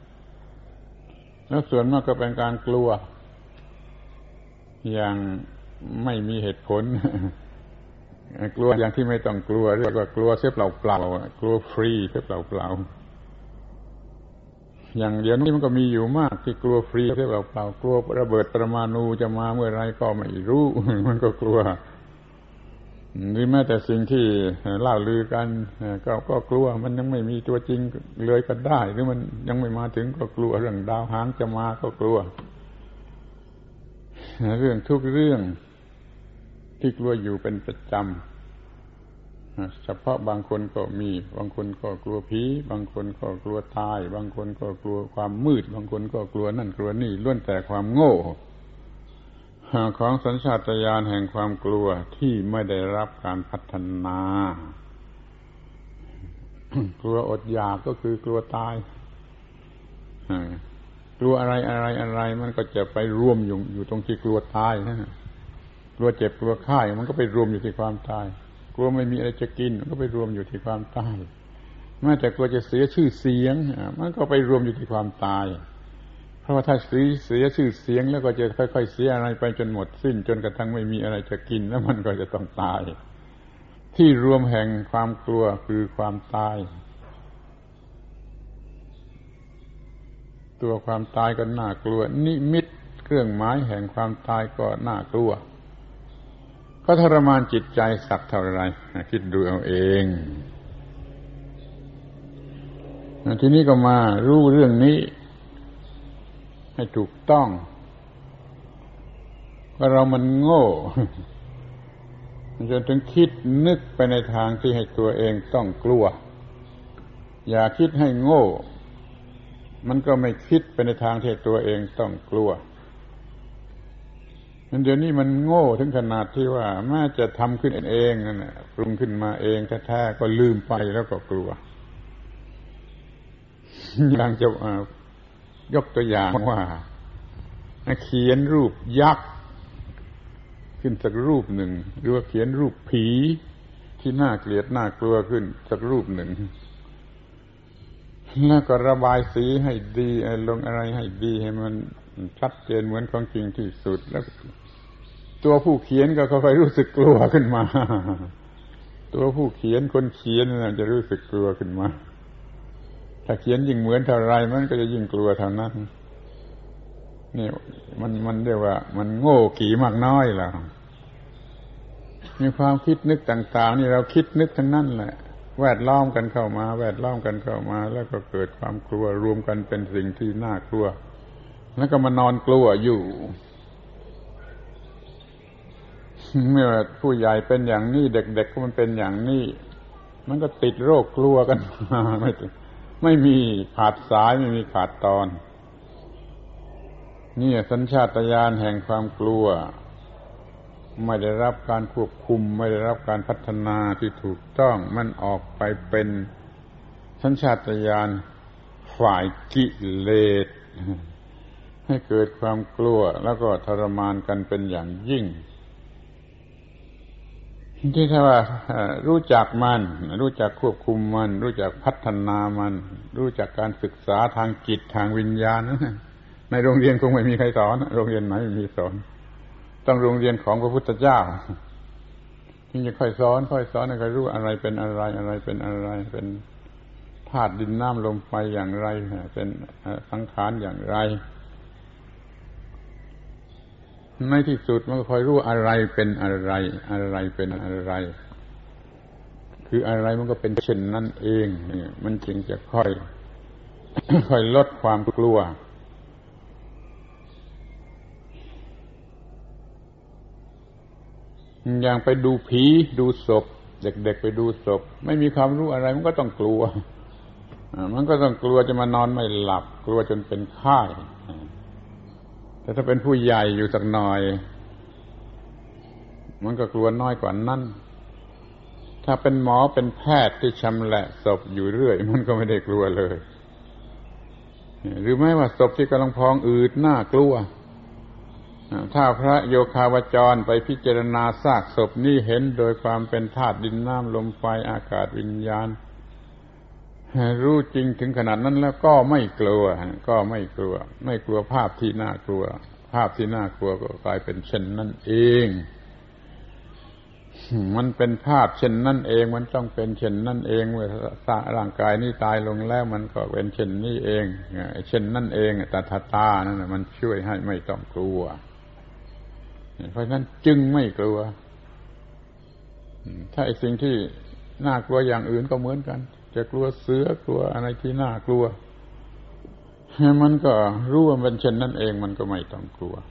แล้วส่วนมากก็เป็นการกลัวอย่างไม่มีเหตุผลกลัวอย่างที่ไม่ต้องกลัวเรียกว่ากลัวเสียเปล่าๆกลัวฟรีเสียเปล่าๆอย่างเดี๋ยวนี้มันก็มีอยู่มากที่กลัวฟรีเสียเปล่าๆกลัวระเบิดปรมาณูจะมาเมื่อไรก็ไม่รู้มันก็กลัวหรือแม้แต่สิ่งที่เล่าลือกันก็ก็กลัวมันยังไม่มีตัวจริงเลยก็ได้หรือมันยังไม่มาถึงก็กลัวเรื่องดาวหางจะมาก็กลัวเรื่องทุกเรื่องที่กลัวอยู่เป็นประจำเฉพาะบางคนก็มีบางคนก็กลัวผีบางคนก็กลัวตายบางคนก็กลัวความมืดบางคนก็กลัวนั่นกลัวนี่ล้วนแต่ความโง่ของสัญชาตญาณแห่งความกลัวที่ไม่ได้รับการพัฒนา กลัวอดอยากก็คือกลัวตายกลัวอะไรอะไรอะไรมันก็จะไปรวมอยู่อยู่ตรงที่กลัวตายนะกลัวเจ็บกลัวไข้มันก็ไปรวมอยู่ที่ความตายกลัวไม่มีอะไรจะกินมันก็ไปรวมอยู่ที่ความตายแม้แต่กลัวจะเสียชื่อเสียงมันก็ไปรวมอยู่ที่ความตายเพราะว่าถ้าเสียชื่อเสียงแล้วก็จะค่อยๆเสียอะไรไปจนหมดสิ้นจนกระทั่งไม่มีอะไรจะกินแล้วมันก็จะต้องตายที่รวมแห่งความกลัวคือความตายตัวความตายก็น่ากลัวนิมิตเครื่องหมายแห่งความตายก็น่ากลัวก็ทรมานจิตใจสักเท่าไรคิดดูเอาเองทีนี้ก็มารู้เรื่องนี้ให้ถูกต้องว่าเรามันโง่จนถึงคิดนึกไปในทางที่ให้ตัวเองต้องกลัวอย่าคิดให้โง่มันก็ไม่คิดไปในทางที่ตัวเองต้องกลัวเดี๋ยวนี้มันโง่ถึงขนาดที่ว่าแม้จะทำขึ้นเองนั่นแหละปรุงขึ้นมาเองแท้ๆก็ลืมไปแล้วก็กลัวอย่างจะยกตัวอย่างว่าเขียนรูปยักษ์ขึ้นสักรูปหนึ่งหรือว่าเขียนรูปผีที่น่าเกลียดน่ากลัวขึ้นสักรูปหนึ่งแล้วก็ระบายสีให้ดีลงอะไรให้ดีให้มันชัดเจนเหมือนของจริงที่สุดแล้วตัวผู้เขียนก็ค่อยๆรู้สึกกลัวขึ้นมาตัวผู้เขียนคนเขียนน่ะจะรู้สึกกลัวขึ้นมาถ้าเขียนยิ่งเหมือนเท่าไรมันก็จะยิ่งกลัวเท่านั้นนี่มันมันเรียกว่ามันโง่ขี่มากน้อยแล้วมีความคิดนึกต่างๆนี่เราคิดนึกทั้งนั้นแหละแวดล้อมกันเข้ามาแวดล้อมกันเข้ามาแล้วก็เกิดความกลัวรวมกันเป็นสิ่งที่น่ากลัวแล้วก็มานอนกลัวอยู่เมื่อผู้ใหญ่เป็นอย่างนี้เด็กๆ ก็มันเป็นอย่างนี้มันก็ติดโรคกลัวกันมาไม่ไม่มีขาดสายไม่มีขาดตอนนี่สัญชาตญาณแห่งความกลัวไม่ได้รับการควบคุมไม่ได้รับการพัฒนาที่ถูกต้องมันออกไปเป็นสัญชาตญาณฝ่ายกิเลสให้เกิดความกลัวแล้วก็ทรมานกันเป็นอย่างยิ่งที่ถ้าว่ารู้จักมันรู้จักควบคุมมันรู้จักพัฒนามันรู้จักการศึกษาทางจิตทางวิญญาณในโรงเรียนคงไม่มีใครสอนโรงเรียนไหนไม่มีสอนต้องโรงเรียนของพระพุทธเจ้าที่จะค่อยสอนค่อยสอนให้ใครรู้อะไรเป็นอะไรอะไรเป็นอะไรเป็นธาตุดินน้ำลมไฟอย่างไรเป็นสังขารอย่างไรในที่สุดมันก็ค่อยรู้อะไรเป็นอะไรอะไรเป็นอะไรคืออะไรมันก็เป็นเช่นนั้นเองนี่มันจึงจะค่อยค่อยลดความกลัวอย่างไปดูผีดูศพเด็กๆไปดูศพไม่มีความรู้อะไรมันก็ต้องกลัวมันก็ต้องกลัวจะมานอนไม่หลับกลัวจนเป็นไข้แต่ถ้าเป็นผู้ใหญ่อยู่สักหน่อยมันก็กลัวน้อยกว่านั้นถ้าเป็นหมอเป็นแพทย์ที่ชำแหละศพอยู่เรื่อยมันก็ไม่ได้กลัวเลยหรือไม่ว่าศพที่กำลังพองอืดน่ากลัวถ้าพระโยคาวจรไปพิจารณาซากศพนี่เห็นโดยความเป็นธาตุดินน้ำลมไฟอากาศวิญญาณรู้จริงถึงขนาดนั้นแล้วก็ไม่กลัวก็ไม่กลัวไม่กลัวภาพที่น่ากลัวภาพที่น่ากลัวก็กลายเป็นเช่นนั้นเองมันเป็นภาพเช่นนั้นเองมันต้องเป็นเช่นนั้นเองเมื่อร่างกายนี้ตายลงแล้วมันก็เป็นเช่นนี้เองเช่นนั้นเองตถาตานั่นน่ะมันช่วยให้ไม่ต้องกลัวเพราะฉะนั้นจึงไม่กลัวถ้าไอ้สิ่งที่น่ากลัวอย่างอื่นก็เหมือนกันจะกลัวเสือกลัวอะไรที่น่ากลัวมันก็รู้ว่าเป็นเช่นนั้นเองมันก็ไม่ต้องกลัว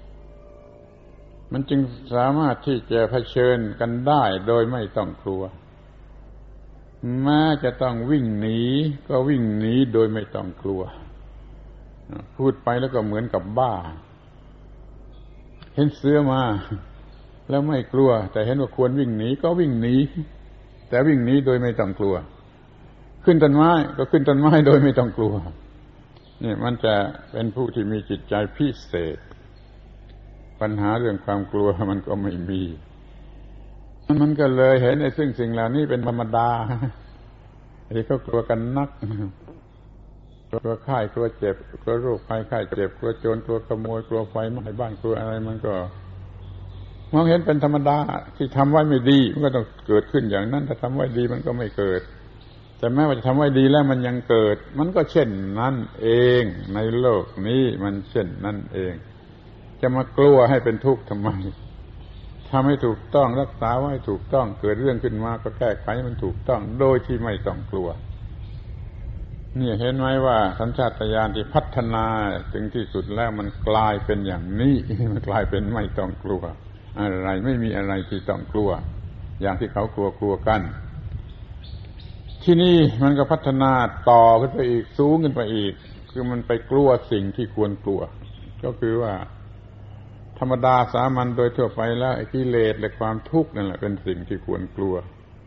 มันจึงสามารถที่จะเผชิญกันได้โดยไม่ต้องกลัวแม้จะต้องวิ่งหนีก็วิ่งหนีโดยไม่ต้องกลัวพูดไปแล้วก็เหมือนกับบ้าเห็นเสือมาแล้วไม่กลัวแต่เห็นว่าควรวิ่งหนีก็วิ่งหนีแต่วิ่งหนีโดยไม่ต้องกลัวขึ้นต้นไม้ก็ขึ้นต้นไม้โดยไม่ต้องกลัวนี่มันจะเป็นผู้ที่มีจิตใจพิเศษปัญหาเรื่องความกลัวมันก็ไม่มีมันก็เลยเห็นไอ้ซึ่งสิ่งเหล่านี้เป็นธรรมดาที่เขากลัวกันนักกลัวไข้กลัวเจ็บกลัวโรคภัยไข้เจ็บกลัวโจรกลัวขโมยกลัวไฟไหม้บ้านกลัวอะไรมันก็มองเห็นเป็นธรรมดาที่ทำไว้ไม่ดีมันก็ต้องเกิดขึ้นอย่างนั้นถ้าทำไว้ดีมันก็ไม่เกิดแต่แม้ว่าจะทำไว้ดีแล้วมันยังเกิดมันก็เช่นนั้นเองในโลกนี้มันเช่นนั้นเองจะมากลัวให้เป็นทุกข์ทำไมทำให้ถูกต้องรักษาไว้ถูกต้องเกิดเรื่องขึ้นมาก็แก้ไขมันถูกต้องโดยที่ไม่ต้องกลัวนี่เห็นไหมว่าสัญชาตญาณที่พัฒนาถึงที่สุดแล้วมันกลายเป็นอย่างนี้มันกลายเป็นไม่ต้องกลัวอะไรไม่มีอะไรที่ต้องกลัวอย่างที่เขากลัวกลัวกันที่นี่มันก็พัฒนาต่อขึ้นไปอีกสูงขึ้นไปอีกคือมันไปกลัวสิ่งที่ควรกลัวก็คือว่าธรรมดาสามัญโดยทั่วไปแล้วไอ้กิเลสและความทุกข์นั่นแหละเป็นสิ่งที่ควรกลัว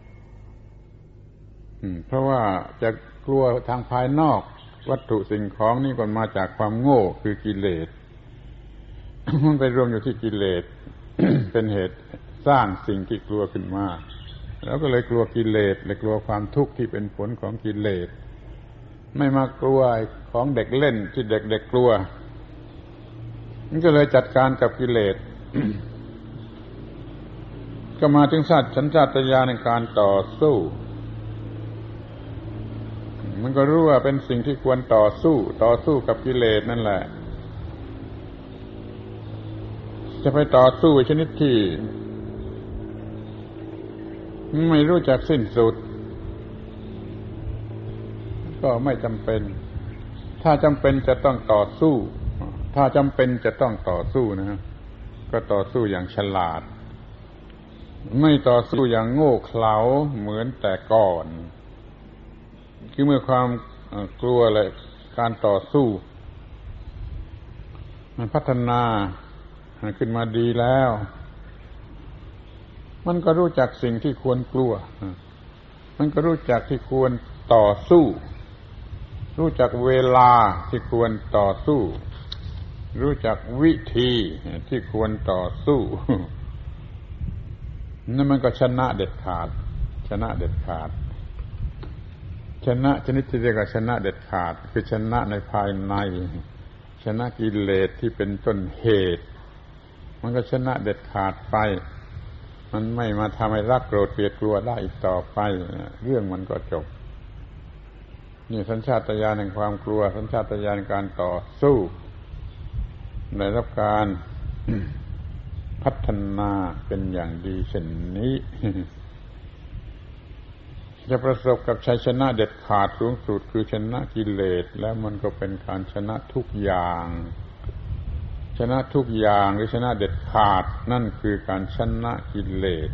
เพราะว่าจะกลัวทางภายนอกวัตถุสิ่งของนี่ก็มาจากความโง่คือกิเลสมันไปรวมอยู่ที่กิเลส เป็นเหตุสร้างสิ่งที่กลัวขึ้นมาแล้วก็เลยกลัวกิเลสเลยกลัวความทุกข์ที่เป็นผลของกิเลสไม่มากลัวของเด็กเล่นที่เด็กๆกลัวมันก็เลยจัดการกับกิเลส กก็มาถึงสัตว์สัญชาตญาณในการต่อสู้มันก็รู้ว่าเป็นสิ่งที่ควรต่อสู้ต่อสู้กับกิเลสนั่นแหละจะไปต่อสู้ชนิดที่ไม่รู้จักสิ้นสุดก็ไม่จำเป็นถ้าจำเป็นจะต้องต่อสู้ถ้าจำเป็นจะต้องต่อสู้นะก็ต่อสู้อย่างฉลาดไม่ต่อสู้อย่างโง่เขลาเหมือนแต่ก่อนคือเมื่อความกลัวและการต่อสู้มันพัฒนาขึ้นมาดีแล้วมันก็รู้จักสิ่งที่ควรกลัวมันก็รู้จักที่ควรต่อสู้รู้จักเวลาที่ควรต่อสู้รู้จักวิธีที่ควรต่อสู้นั่นมันก็ชนะเด็ดขาดชนะเด็ดขาดชนะชนิดที่เรียกว่าชนะเด็ดขาดคือชนะในภายในชนะกิเลสที่เป็นต้นเหตุมันก็ชนะเด็ดขาดไปมันไม่มาทำให้รักโกรธเกลียดกลัวได้อีกต่อไปเรื่องมันก็จบนี่สัญชาตญาณแห่งความกลัวสัญชาตญาณการต่อสู้ได้รับการ พัฒนาเป็นอย่างดีเช่นนี้จะประสบกับชัยชนะเด็ดขาดสูงสุดคือชนะกิเลสแล้วมันก็เป็นการชนะทุกอย่างชนะทุกอย่างหรือชนะเด็ดขาดนั่นคือการชนะกิเลส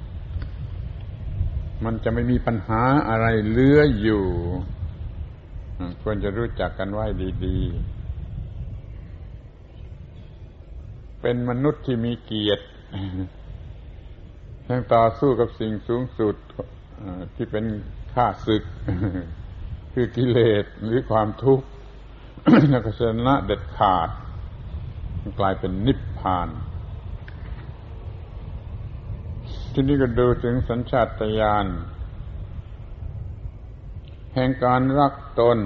มันจะไม่มีปัญหาอะไรเหลืออยู่ควรจะรู้จักกันไว้ดีๆเป็นมนุษย์ที่มีเกียรติทั้งต่อสู้กับสิ่งสูงสุดที่เป็นข้าศึกคือกิเลสหรือความทุกข์แล้วก็ชนะเด็ดขาดกลายเป็นนิพพานทีนี้ก็ดูถึงสัญชาตญาณแห่งการรักตน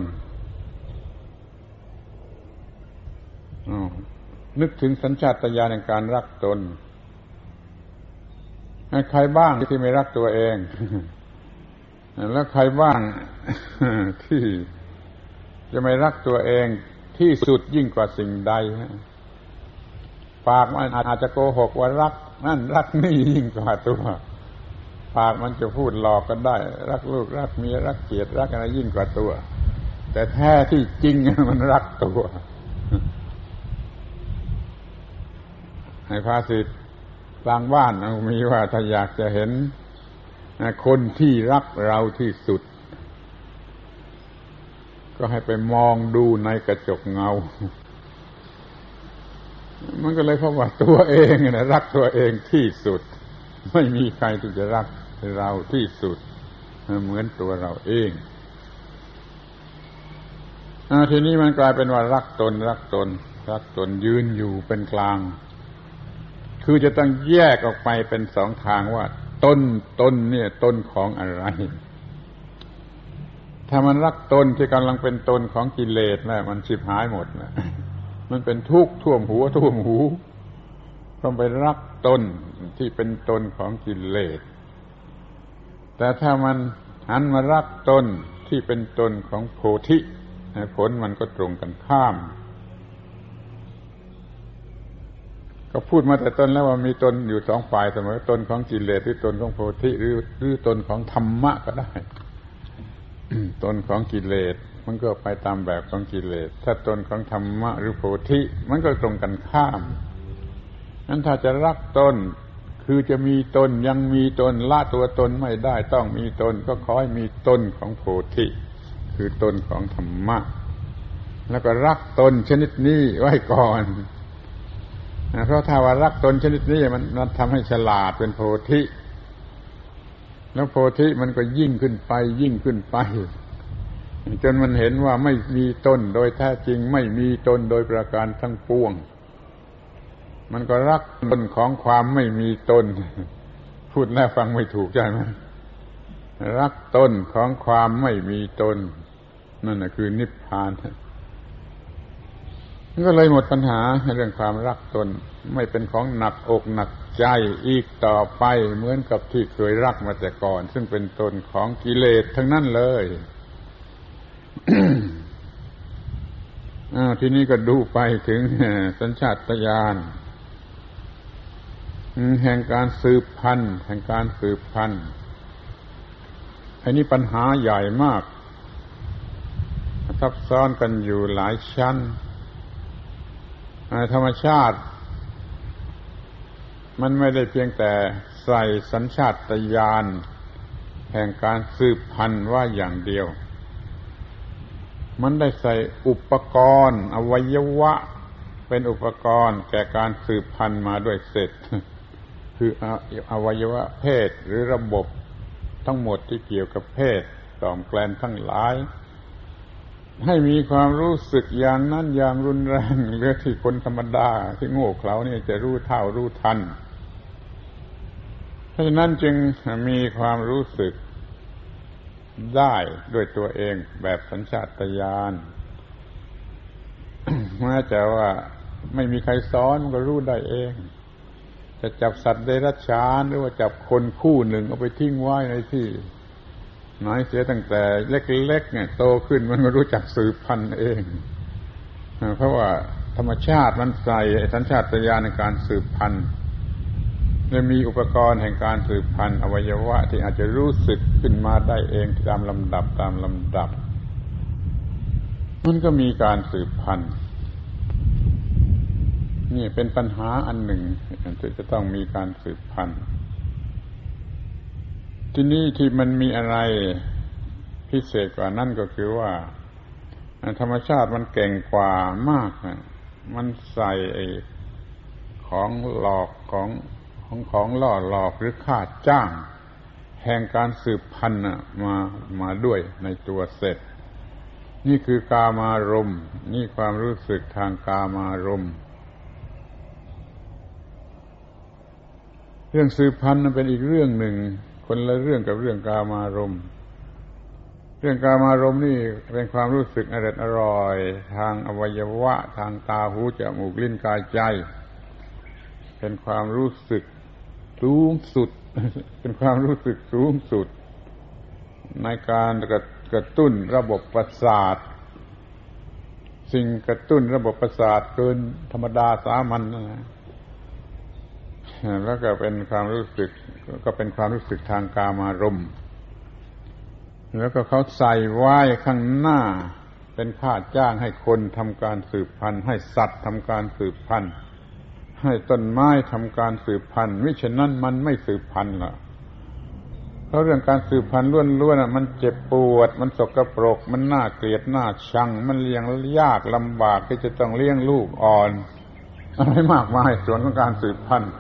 นึกถึงสัญชาตญาณแห่งการรักตนให้ใครบ้างที่ไม่รักตัวเองแล้วใครบ้างที่จะไม่รักตัวเองที่สุดยิ่งกว่าสิ่งใดปากมันอาจจะโกหกว่ารักนั่นรักนี่ยิ่งกว่าตัวปากมันจะพูดหลอกกันได้รักลูกรักเมียรักเกียรติรักอะไรยิ่งกว่าตัวแต่แท้ที่จริงมันรักตัวให้ภาษิตกลางบ้านมีว่าถ้าอยากจะเห็นคนที่รักเราที่สุดก็ให้ไปมองดูในกระจกเงามันก็เลยพบว่าตัวเองนะรักตัวเองที่สุดไม่มีใครที่จะรักเราที่สุดเหมือนตัวเราเองทีนี้มันกลายเป็นว่ารักตนรักตนรักตนยืนอยู่เป็นกลางคือจะต้องแยกออกไปเป็นสองทางว่าตนตนเนี่ยตนของอะไรถ้ามันรักตนที่กำลังเป็นตนของกิเลสแล้วมันชิบหายหมดนะมันเป็นทุกข์ท่วมหัวท่วมหูต้องไปรักตนที่เป็นตนของกิเลสแต่ถ้ามันหันมารักตนที่เป็นตนของโพธิผลมันก็ตรงกันข้ามก็พูดมาแต่ต้นแล้วว่ามีตนอยู่สองฝ่ายเสมอตนของกิเลสหรือตนของโพธิหรือหรือตนของธรรมะก็ได้ ตนของกิเลสมันก็ไปตามแบบของกิเลสถ้าตนของธรรมะหรือโพธิมันก็ตรงกันข้ามนั้นถ้าจะรักตนคือจะมีตนยังมีตนละตัวตนไม่ได้ต้องมีตนก็ขอให้มีตนของโพธิคือตนของธรรมะแล้วก็รักตนชนิดนี้ไว้ก่อนเพราะถ้าว่ารักตนชนิดนี้มันมันทำให้ฉลาดเป็นโพธิแล้วโพธิมันก็ยิ่งขึ้นไปยิ่งขึ้นไปจนมันเห็นว่าไม่มีตนโดยแท้จริงไม่มีตนโดยประการทั้งปวงมันก็รักตนของความไม่มีตนพูดแล้วฟังไม่ถูกใช่ไหมรักตนของความไม่มีตนนั่นน่ะคือนิพพานก็เลยหมดปัญหาเรื่องความรักตนไม่เป็นของหนักอกหนักใจอีกต่อไปเหมือนกับที่เคยรักมาแต่ก่อนซึ่งเป็นตนของกิเลสทั้งนั้นเลย อ้าวทีนี้ก็ดูไปถึงสัญชาตญาณแห่งการสืบพันธุ์แห่งการสืบพันธุ์อันนี้ปัญหาใหญ่มากซับซ้อนกันอยู่หลายชั้นธรรมชาติมันไม่ได้เพียงแต่ใส่สัญชาตญาณแห่งการสืบพันธุ์ว่าอย่างเดียวมันได้ใส่อุปกรณ์อวัยวะเป็นอุปกรณ์แก่การสืบพันธุ์มาด้วยเสร็จคืออวัยวะเพศหรือระบบทั้งหมดที่เกี่ยวกับเพศต่อมแกลนทั้งหลายให้มีความรู้สึกอย่างนั้นอย่างรุนแรงเหลือที่คนธรรมดาที่โง่เขลาเนี่ยจะรู้เท่ารู้ทันเพราะฉะนั้นจึงมีความรู้สึกได้ด้วยตัวเองแบบสัญชาตญาณ แม้แต่ว่าไม่มีใครสอนมันก็รู้ได้เองจะจับสัตว์เดรัจฉานหรือว่าจับคนคู่หนึ่งเอาไปทิ้งไว้ในที่ไหนเสียตั้งแต่เล็กๆเนี่ยโตขึ้นมันก็รู้จักสืบพันธุ์เองเพราะว่าธรรมชาติมันใส่สัญชาตญาณในการสืบพันธุ์และมีอุปกรณ์แห่งการสืบพันธุ์อวัยวะที่อาจจะรู้สึกขึ้นมาได้เองตามลำดับตามลำดับมันก็มีการสืบพันธุ์นี่เป็นปัญหาอันหนึ่งที่จะต้องมีการสืบพันธุ์ที่นี่ที่มันมีอะไรพิเศษกว่านั้นก็คือว่าธรรมชาติมันเก่งกว่ามากมันใส่ไอ้ของหลอกของของของล่อหลอกหรือค่าจ้างแห่งการสืบพันธุ์มามาด้วยในตัวเสร็จนี่คือกามารมณ์นี่ความรู้สึกทางกามารมณ์เรื่องสืบพันธุ์นั้นเป็นอีกเรื่องหนึ่งคนละเรื่องกับเรื่องกามารมณ์เรื่องกามารมณ์นี่เป็นความรู้สึกอร่อยอร่อยทางอวัยวะทางตาหูจมูกลิ้นกายใจเป็นความรู้สึกสูงสุดเป็นความรู้สึกสูงสุดในการกระตุ้นระบบประสาทสิ่งกระตุ้นระบบประสาทเกินธรรมดาสามัญนะแล้วก็เป็นความรู้สึกก็เป็นความรู้สึกทางกามารมณ์แล้วก็เขาใส่ไว้ข้างหน้าเป็นค่าจ้างให้คนทำการสืบพันธุ์ให้สัตว์ทำการสืบพันธุ์ให้ต้นไม้ทำการสืบพันธุ์มิฉะนั้นมันไม่สืบพันธุ์หรอกเพราะเรื่องการสืบพันธุ์ล้วนๆมันเจ็บปวดมันสกปรกมันน่าเกลียดน่าชังมันเลี้ยงยากลำบากที่จะต้องเลี้ยงลูกอ่อนอะไรมากมายส่วนของการสืบพันธุ์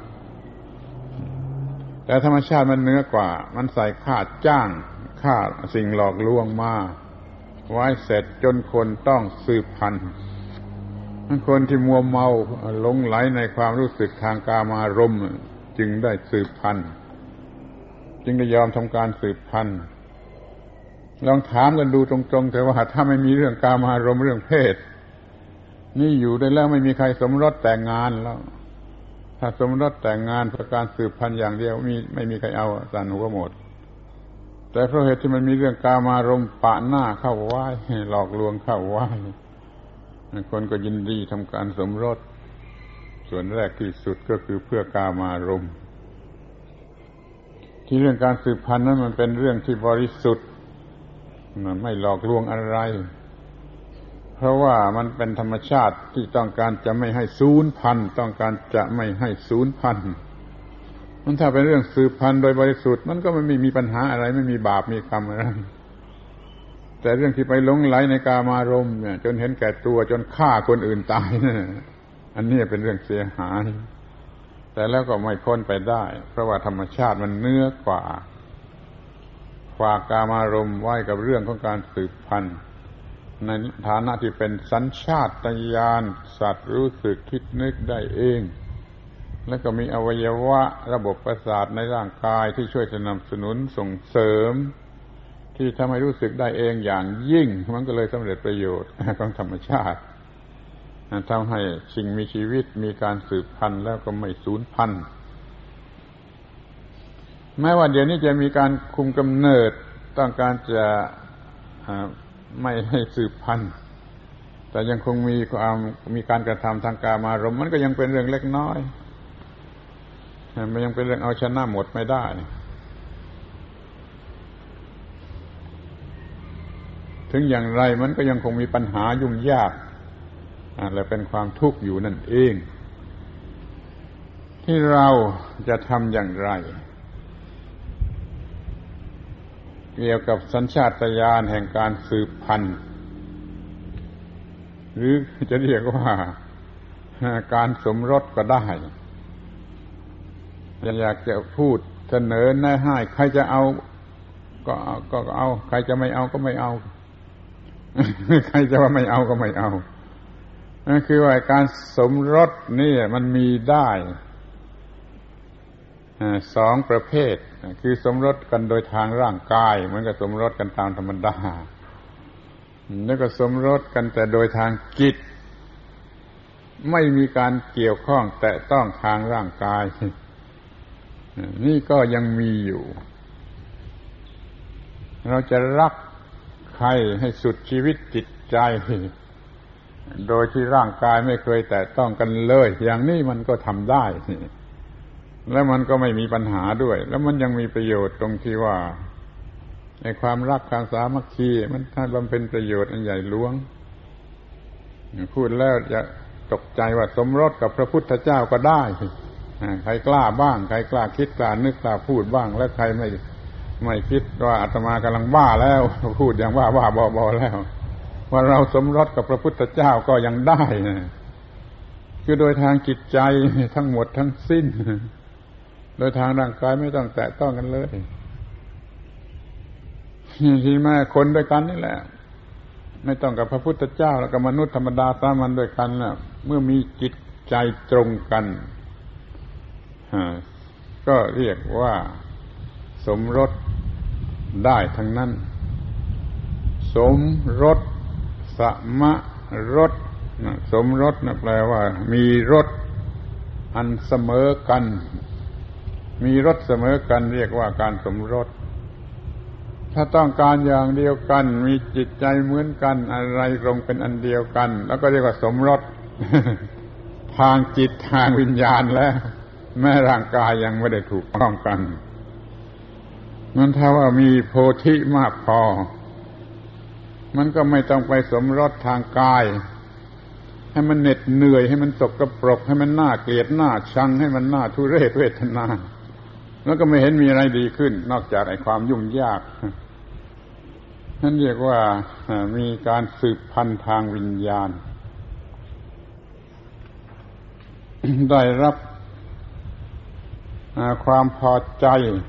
แต่ธรรมชาติมันเหนือกว่ามันใส่ค่าจ้างค่าสิ่งหลอกลวงมาไว้เสร็จจนคนต้องสืบพันธุ์คนที่มัวเมาหลงไหลในความรู้สึกทางกามารมณ์จึงได้สืบพันธุ์จึงได้ยอมทำการสืบพันธุ์ลองถามกันดูตรงๆแต่ว่าถ้าไม่มีเรื่องกามารมณ์เรื่องเพศนี่อยู่ได้แล้วไม่มีใครสมรสแต่งงานแล้วถ้าสมรสแต่งงานเพื่อการสืบพันธุ์อย่างเดียวมีไม่มีใครเอาสั่นหัวหมดแต่เพราะเหตุที่มันมีเรื่องกามารมณ์ปะหน้าเข้าไว้หลอกลวงเข้าไว้คนก็ยินดีทำการสมรสส่วนแรกที่สุดก็คือเพื่อกามารมณ์ที่เรื่องการสืบพันธุ์นั้นมันเป็นเรื่องที่บริสุทธิ์มันไม่หลอกลวงอะไรเพราะว่ามันเป็นธรรมชาติที่ต้องการจะไม่ให้สูญพันธุ์ต้องการจะไม่ให้สูญพันธุ์มันถ้าเป็นเรื่องสืบพันธุ์โดยบริสุทธิ์มันก็ไม่มีปัญหาอะไรไม่มีบาปมีกรรมอะไรแต่เรื่องที่ไปหลงไหลในกามารมณ์เนี่ยจนเห็นแก่ตัวจนฆ่าคนอื่นตายนะอันนี้เป็นเรื่องเสียหายแต่แล้วก็ไม่พ้นไปได้เพราะว่าธรรมชาติมันเหนือกว่าฝากกามารมณ์ไว้กับเรื่องของการสืบพันธุ์ในฐานะที่เป็นสัญชาตญาณสัตว์รู้สึกคิดนึกได้เองแล้วก็มีอวัยวะระบบประสาทในร่างกายที่ช่วยสนับสนุนส่งเสริมที่ทำให้รู้สึกได้เองอย่างยิ่งมันก็เลยสำเร็จประโยชน์ของธรรมชาติทำให้สิ่งมีชีวิตมีการสืบพันธุ์แล้วก็ไม่สูญพันธุ์แม้ว่าเดี๋ยวนี้จะมีการคุมกำเนิดต้องการจะไม่ให้สืบพันธุ์แต่ยังคงมีความมีการกระทำทางกามารมณ์มันก็ยังเป็นเรื่องเล็กน้อยมันยังเป็นเรื่องเอาชนะหมดไม่ได้ถึงอย่างไรมันก็ยังคงมีปัญหายุ่งยากและเป็นความทุกข์อยู่นั่นเองที่เราจะทำอย่างไรเกี่ยวกับสัญชาตญาณแห่งการสืบพันธุ์หรือจะเรียกว่าการสมรสก็ได้อยากจะพูดเสนอแนะให้ใครจะเอาก็เอาก็เอาใครจะไม่เอาก็ไม่เอาใครจะว่าไม่เอาก็ไม่เอานั่นคือว่าการสมรสนี่มันมีได้สองประเภทคือสมรสกันโดยทางร่างกายเหมือนกับสมรสกันตามธรรมดาแล้วก็สมรสกันแต่โดยทางจิตไม่มีการเกี่ยวข้องแต่ต้องทางร่างกายนี่ก็ยังมีอยู่เราจะรักใครให้สุดชีวิตจิตใจโดยที่ร่างกายไม่เคยแตะต้องกันเลยอย่างนี้มันก็ทำได้แล้วมันก็ไม่มีปัญหาด้วยแล้วมันยังมีประโยชน์ตรงที่ว่าในความรักความสามัคคีมันถ้าบำเพ็ญประโยชน์อันใหญ่หลวงพูดแล้วจะตกใจว่าสมรสกับพระพุทธเจ้าก็ได้ใครกล้าบ้างใครกล้าคิดกล้านึกกล้าพูดบ้างและใครไม่ไม่คิดว่าอาตมากำลังบ้าแล้วพูดอย่างว่าบ้าบอๆแล้วว่าเราสมรสกับพระพุทธเจ้าก็ยังได้นะคือโดยทางจิตใจทั้งหมดทั้งสิ้นโดยทางร่างกายไม่ต้องแตะต้องกันเลยที่แม่คนด้วยกันนี่แหละไม่ต้องกับพระพุทธเจ้าแล้วก็มนุษย์ธรรมดาสามัญด้วยกันน่ะเมื่อมีจิตใจตรงกันก็เรียกว่าสมรสได้ทั้งนั้นสมรสสมรสสมรสนะแปลว่ามีรสอันเสมอกันมีรสเสมอกันเรียกว่าการสมรสถ้าต้องการอย่างเดียวกันมีจิตใจเหมือนกันอะไรตรงเป็นอันเดียวกันแล้วก็เรียกว่าสมรส ทางจิตทางวิญญาณแล้วแม้ร่างกายยังไม่ได้ถูกต้องกันมันถ้าว่ามีโพธิมากพอมันก็ไม่ต้องไปสมรสทางกายให้มันเหน็ดเหนื่อยให้มันสกปรกให้มันน่าเกลียดน่าชังให้มันน่าทุเรศเวทนาแล้วก็ไม่เห็นมีอะไรดีขึ้นนอกจากไอ้ความยุ่งยากนั่นเรียกว่ามีการสืบพันธุ์ทางวิญญาณได้รับความพอใจ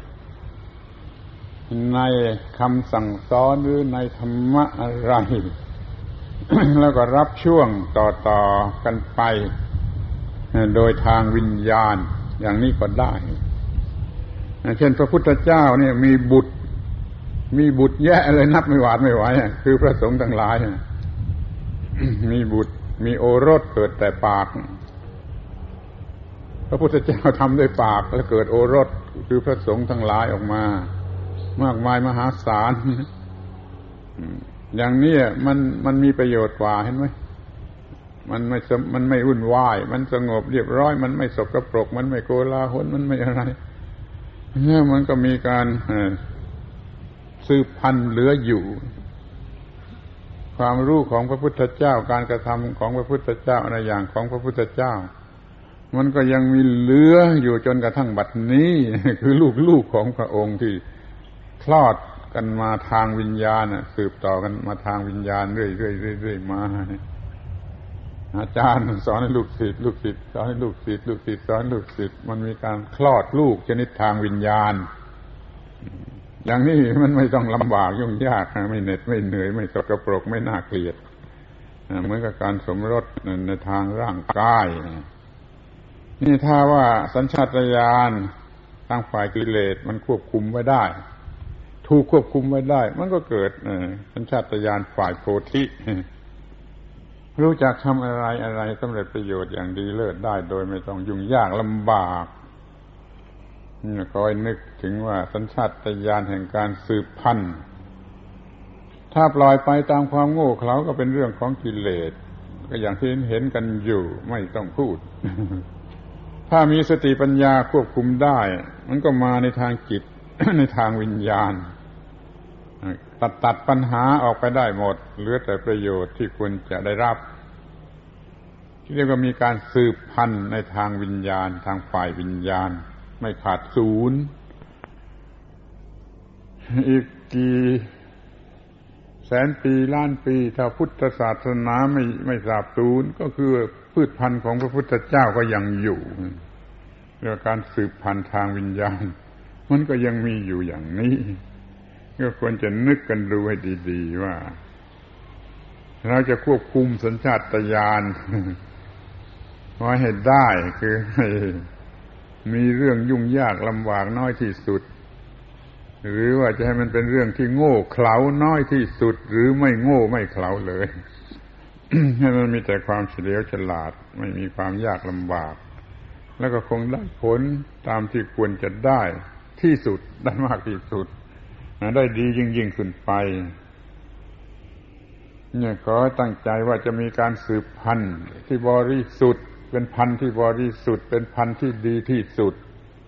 ในคำสั่งสอนหรือในธรรมะอะไร แล้วก็รับช่วงต่อๆกันไปโดยทางวิญญาณอย่างนี้ก็ได้เช่นพระพุทธเจ้าเนี่ยมีบุตรมีบุตรแยะเลยนับไม่หวาดไม่ไหวคือพระสงฆ์ทั้งหลายมีบุตรมีโอรสเกิดแต่ปากพระพุทธเจ้าทำด้วยปากแล้วเกิดโอรสคือพระสงฆ์ทั้งหลายออกมามากมายมหาศาลอย่างนี้มันมันมีประโยชน์กว่าเห็นไหมมันไม่มันไม่วุ่นวายมันสงบเรียบร้อยมันไม่สกปรกมันไม่โกลาหลมันไม่อะไรเนี่ยมันก็มีการสืบพันธุ์เหลืออยู่ความรู้ของพระพุทธเจ้าการกระทำของพระพุทธเจ้าอะไรอย่างของพระพุทธเจ้ามันก็ยังมีเหลืออยู่จนกระทั่งบัดนี้คือลูกๆของพระองค์ที่คลอดกันมาทางวิญญาณสืบต่อกันมาทางวิญญาณเรื่อยๆๆๆมาอาจารย์สอนให้ลูกศิษย์ลูกศิษย์สอนให้ลูกศิษย์ลูกศิษย์สอนลูกศิษย์มันมีการคลอดลูกชนิดทางวิญญาณอย่างนี้มันไม่ต้องลำบากยุ่งยากไม่เหน็ดไม่เหนื่อยไม่สกปรกไม่น่าเกลียดเหมือนกับการสมรสในทางร่างกายนี่ถ้าว่าสัญชาตญาณทางฝ่ายกิเลสมันควบคุมไว้ได้ถูกควบคุมไว้ได้มันก็เกิดสัญชาตญาณฝ่ายโพธิรู้จักทำอะไรอะไรสำเร็จประโยชน์อย่างดีเลิศได้โดยไม่ต้องยุ่งยากลำบากคอยนึกถึงว่าสัญชาตญาณแห่งการสืบพันธุ์ถ้าปล่อยไปตามความโง่เขลาก็เป็นเรื่องของกิเลสก็อย่างที่เห็นกันอยู่ไม่ต้องพูด ถ้ามีสติปัญญาควบคุมได้มันก็มาในทางจิต ในทางวิญญาณตัดตัดปัญหาออกไปได้หมดเหลือแต่ประโยชน์ที่ควรจะได้รับที่เรียกว่ามีการสืบพันธุ์ในทางวิญญาณทางฝ่ายวิญญาณไม่ขาดศูนย์อีกกี่แสนปีล้านปีถ้าพุทธศาสนาไม่ไม่สาบสูญก็คือพืชพันธุ์ของพระพุทธเจ้าก็ยังอยู่เรื่องการสืบพันธุ์ทางวิญญาณมันก็ยังมีอยู่อย่างนี้ก็ควรจะนึกกันดูให้ดีๆว่าเราจะควบคุมสัญชาตญาณไว้ให้ได้คือให้มีเรื่องยุ่งยากลำบากน้อยที่สุดหรือว่าจะให้มันเป็นเรื่องที่โง่เขลาน้อยที่สุดหรือไม่โง่ไม่เขลาเลย ให้มันมีแต่ความเฉลียวฉลาดไม่มีความยากลำบากแล้วก็คงได้ผลตามที่ควรจะได้ที่สุดได้มากที่สุดได้ดียิ่งยิ่งขึ้นไปเนี่ยขอตั้งใจว่าจะมีการสืบพันธุ์ที่บริสุทธิ์เป็นพันธุ์ที่บริสุทธิ์เป็นพันธุ์ที่ดีที่สุด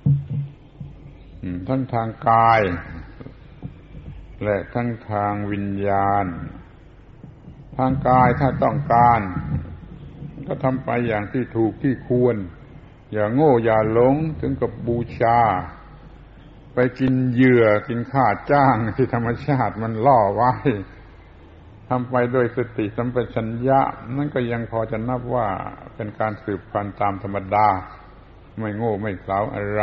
ทั้งทางกายและทั้งทางวิญญาณทางกายถ้าต้องการก็ทำไปอย่างที่ถูกที่ควรอย่าโง่อย่าหลงถึงกับบูชาไปกินเหยื่อกินค่าจ้างที่ธรรมชาติมันล่อไว้ทำไปด้วยสติสัมปชัญญะนั่นก็ยังพอจะนับว่าเป็นการสืบพันธุ์ตามธรรมดาไม่โง่ไม่เขลาอะไร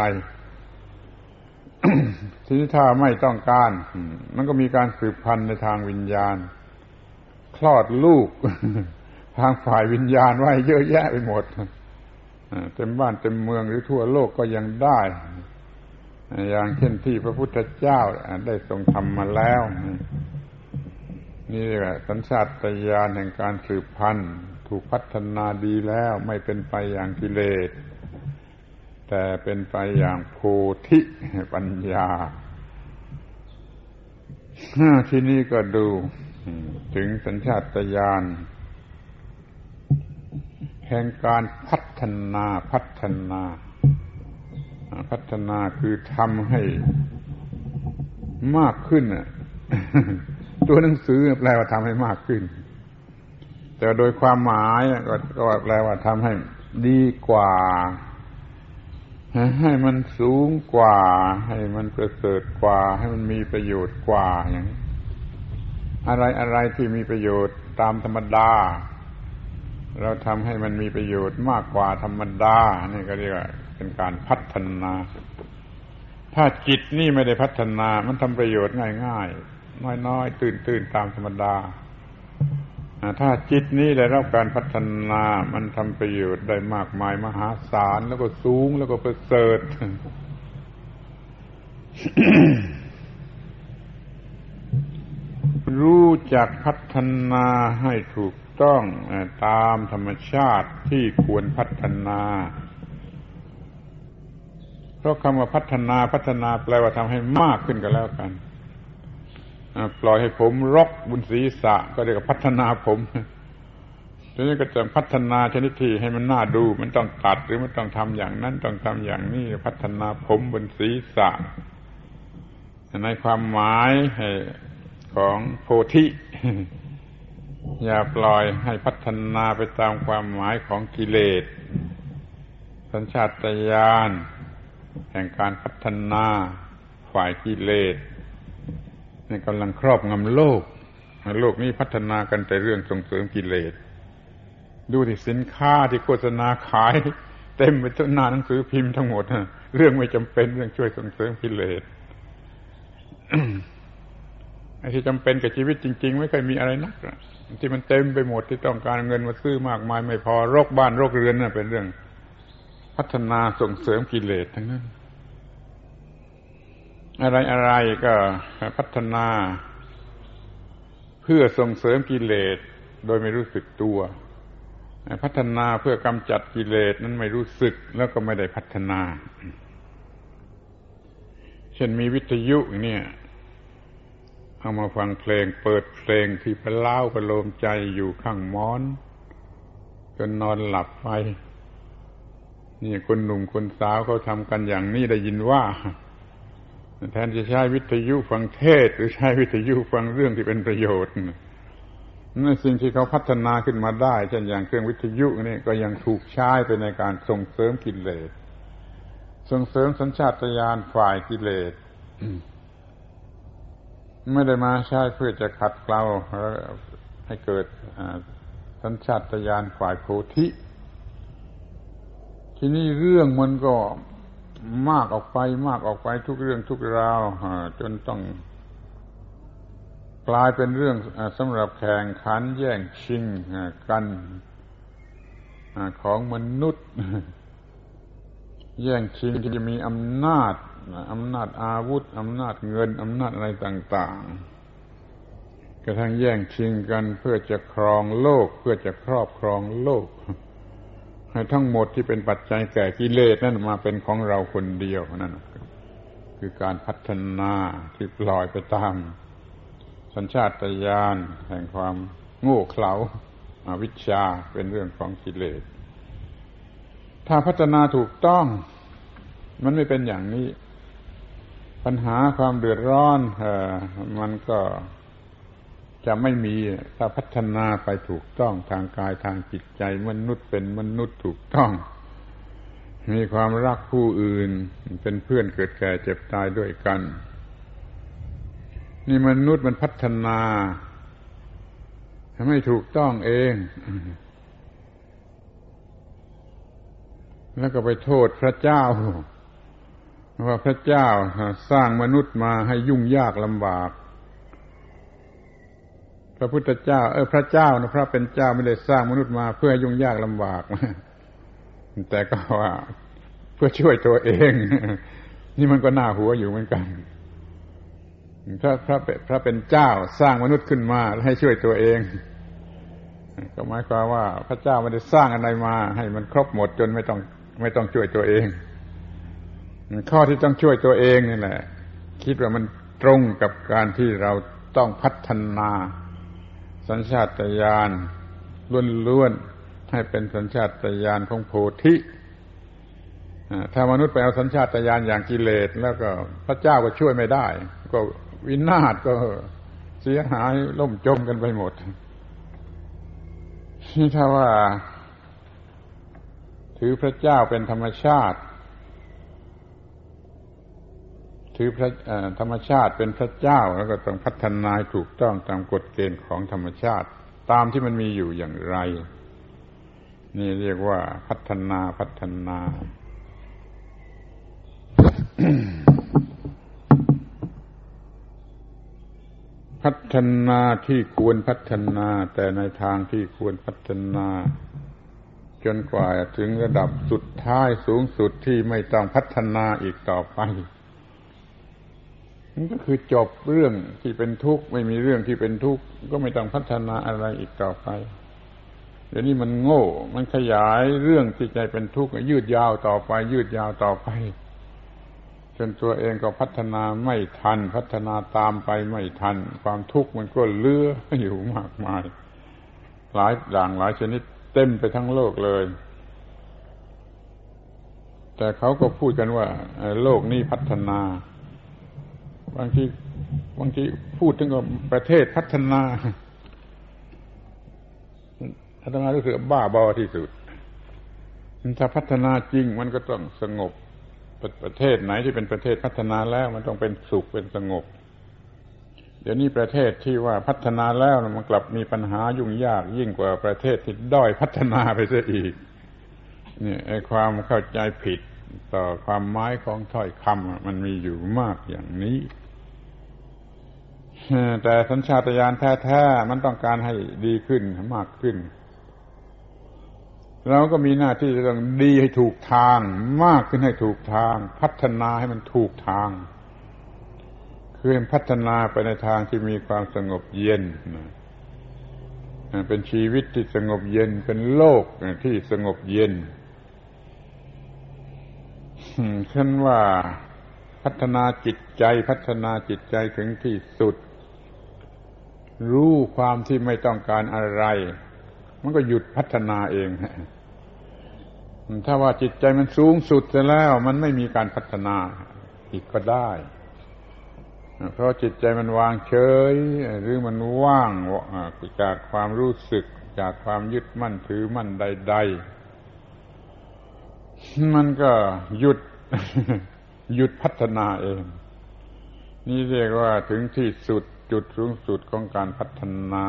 ทีนี้ถ้าไม่ต้องการมันก็มีการสืบพันธุ์ในทางวิญญาณคลอดลูก ทางฝ่ายวิญญาณไว้เยอะแยะไปหมดเต็มบ้านเต็มเมืองหรือทั่วโลกก็ยังได้อย่างเช่นที่พระพุทธเจ้าได้ทรงทำมาแล้วนี่แหละสัญชาตญาณแห่งการสืบพันธุ์ถูกพัฒนาดีแล้วไม่เป็นไปอย่างกิเลสแต่เป็นไปอย่างโพธิปัญญาทีนี้ก็ดูถึงสัญชาตญาณแห่งการพัฒนาพัฒนาพัฒนาคือทำให้มากขึ้นน่ะ ตัวหนังสือแปลว่าทำให้มากขึ้นแต่โดยความหมายก็แปลว่าทำให้ดีกว่าให้มันสูงกว่าให้มันประเสริฐกว่าให้มันมีประโยชน์กว่าอย่างนี้อะไรอะไรที่มีประโยชน์ตามธรรมดาเราทำให้มันมีประโยชน์มากกว่าธรรมดานี่ก็เรียกว่าเป็นการพัฒนาถ้าจิตนี่ไม่ได้พัฒนามันทำประโยชน์ง่ายๆน้อยๆตื่นๆตามธรรมดาถ้าจิตนี้ได้รับการพัฒนามันทำประโยชน์ได้มากมายมหาศาลแล้วก็สูงแล้วก็ประเสริฐ รู้จักพัฒนาให้ถูกต้องตามธรรมชาติที่ควรพัฒนาเพราะคำว่าพัฒนาพัฒนาแปลว่าทำให้มากขึ้นก็แล้วกันปล่อยให้ผมรกบนศีรษะก็เรียกว่าพัฒนาผมทีนี้ก็จะพัฒนาชนิดที่ให้มันน่าดูมันต้องตัดหรือมันต้องทำอย่างนั้นต้องทำอย่างนี้พัฒนาผมบนศีรษะในความหมายของโพธิ อย่าปล่อยให้พัฒนาไปตามความหมายของกิเลสสัญชาตญาณแห่งการพัฒนาฝ่ายกิเลสนี่กำลังครอบงำโลกโลกนี้พัฒนากันแต่เรื่องส่งเสริมกิเลสดูที่สินค้าที่โฆษณาขายเต็มไปทุกหน้าหนังสือพิมพ์ทั้งหมดเรื่องไม่จำเป็นเรื่องช่วยส่งเสริมกิเลส ไอ้ที่จำเป็นกับชีวิตจริงๆไม่เคยมีอะไรนักที่มันเต็มไปหมดที่ต้องการเงินมาซื้อมากมายไม่พอรกบ้านรกเรือนน่ะเป็นเรื่องพัฒนาส่งเสริมกิเลสทั้งนั้นอะไรๆก็พัฒนาเพื่อส่งเสริมกิเลสโดยไม่รู้สึกตัวพัฒนาเพื่อกำจัดกิเลสนั้นไม่รู้สึกแล้วก็ไม่ได้พัฒนาเช่นมีวิทยุเนี่ยเอามาฟังเพลงเปิดเพลงที่ประเล้าประโลมใจอยู่ข้างหมอนจนนอนหลับไปนี่คนหนุ่มคนสาวเขาทำกันอย่างนี้ได้ยินว่าแทนจะใช้วิทยุฟังเทศหรือใช้วิทยุฟังเรื่องที่เป็นประโยชน์นั่นสิ่งที่เขาพัฒนาขึ้นมาได้เช่นอย่างเครื่องวิทยุนี่ก็ยังถูกใช้ไปในการส่งเสริมกิเลสส่งเสริมสัญชาตญาณฝ่ายกิเลสไม่ได้มาใช้เพื่อจะขัดเกลาให้เกิดสัญชาตญาณฝ่ายโพธิทีนี้เรื่องมันก็มากออกไปมากออกไปทุกเรื่องทุกราวจนต้องกลายเป็นเรื่องสำหรับแข่งขันแย่งชิงกันของมนุษย์แย่งชิงที่จะมีอำนาจอำนาจอาวุธอำนาจเงินอำนาจอะไรต่างๆกระทั่งแย่งชิงกันเพื่อจะครองโลกเพื่อจะครอบครองโลกให้ทั้งหมดที่เป็นปัจจัยแก่กิเลสนั่นมาเป็นของเราคนเดียวนั่นคือการพัฒนาที่ปล่อยไปตามสัญชาตญาณแห่งความโง่เขลาอวิชชาเป็นเรื่องของกิเลสถ้าพัฒนาถูกต้องมันไม่เป็นอย่างนี้ปัญหาความเดือดร้อนเอ่อมันก็จะไม่มีถ้าพัฒนาไปถูกต้องทางกายทางจิตใจมนุษย์เป็นมนุษย์ถูกต้องมีความรักผู้อื่นเป็นเพื่อนเกิดแก่เจ็บตายด้วยกันนี่มนุษย์มันพัฒนาไม่ถูกต้องเองแล้วก็ไปโทษพระเจ้าว่าพระเจ้าสร้างมนุษย์มาให้ยุ่งยากลำบากพระพุทธเจ้าเออพระเจ้านะพระเป็นเจ้าไม่ได้สร้างมนุษย์มาเพื่อยุ่งยากลำบากแต่ก็ว่าเพื่อช่วยตัวเองนี่มันก็น่าหัวอยู่เหมือนกันพระพระพระเป็นเจ้าสร้างมนุษย์ขึ้นมาให้ช่วยตัวเองก็หมายความว่าพระเจ้าไม่ได้สร้างอะไรมาให้มันครบหมดจนไม่ต้องไม่ต้องช่วยตัวเองข้อที่ต้องช่วยตัวเองนี่แหละคิดว่ามันตรงกับการที่เราต้องพัฒนาสัญชาตญาณล้วนๆให้เป็นสัญชาตญาณของโพธิถ้ามนุษย์ไปเอาสัญชาตญาณอย่างกิเลสแล้วก็พระเจ้าก็ช่วยไม่ได้ก็วินาศก็เสียหายล่มจมกันไปหมดนี่ถ้าว่าถือพระเจ้าเป็นธรรมชาติถือพระธรรมชาติเป็นพระเจ้าแล้วก็ต้องพัฒนาถูกต้องตามกฎเกณฑ์ของธรรมชาติตามที่มันมีอยู่อย่างไรนี่เรียกว่าพัฒนาพัฒนา พัฒนาที่ควรพัฒนาแต่ในทางที่ควรพัฒนาจนกว่าถึงระดับสุดท้ายสูงสุดที่ไม่ต้องพัฒนาอีกต่อไปนั่นก็คือจบเรื่องที่เป็นทุกข์ไม่มีเรื่องที่เป็นทุกข์ก็ไม่ต้องพัฒนาอะไรอีกต่อไปเดี๋ยวนี้มันโง่มันขยายเรื่องที่ใจเป็นทุกข์ยืดยาวต่อไปยืดยาวต่อไปจนตัวเองก็พัฒนาไม่ทันพัฒนาตามไปไม่ทันความทุกข์มันก็เลื้ออยู่มากมายหลายอย่างหลายชนิดเต็มไปทั้งโลกเลยแต่เขาก็พูดกันว่าโลกนี้พัฒนาบางทีบางทีพูดถึงว่าประเทศพัฒนาพัฒนารู้สึกบ้าบอที่สุดถ้าพัฒนาจริงมันก็ต้องสงบประเทศไหนที่เป็นประเทศพัฒนาแล้วมันต้องเป็นสุขเป็นสงบเดี๋ยวนี้ประเทศที่ว่าพัฒนาแล้วมันกลับมีปัญหายุ่งยากยิ่งกว่าประเทศที่ด้อยพัฒนาไปซะอีกนี่ไอ้ความเข้าใจผิดต่อความหมายของถ้อยคำมันมีอยู่มากอย่างนี้แต่สัญชาตญาณแท้ๆมันต้องการให้ดีขึ้นมากขึ้นเราก็มีหน้าที่จะต้องดีให้ถูกทางมากขึ้นให้ถูกทางพัฒนาให้มันถูกทางคือพัฒนาไปในทางที่มีความสงบเย็นเป็นชีวิตที่สงบเย็นเป็นโลกที่สงบเย็นฉันว่าพัฒนาจิตใจพัฒนาจิตใจถึงที่สุดรู้ความที่ไม่ต้องการอะไรมันก็หยุดพัฒนาเองถ้าว่าจิตใจมันสูงสุดเสียแล้วมันไม่มีการพัฒนาอีกก็ได้เพราะจิตใจมันวางเฉยหรือมันว่างจากความรู้สึกจากความยึดมั่นถือมั่นใดๆมันก็หยุดหยุดพัฒนาเองนี่เรียกว่าถึงที่สุดจุดสูงสุดของการพัฒนา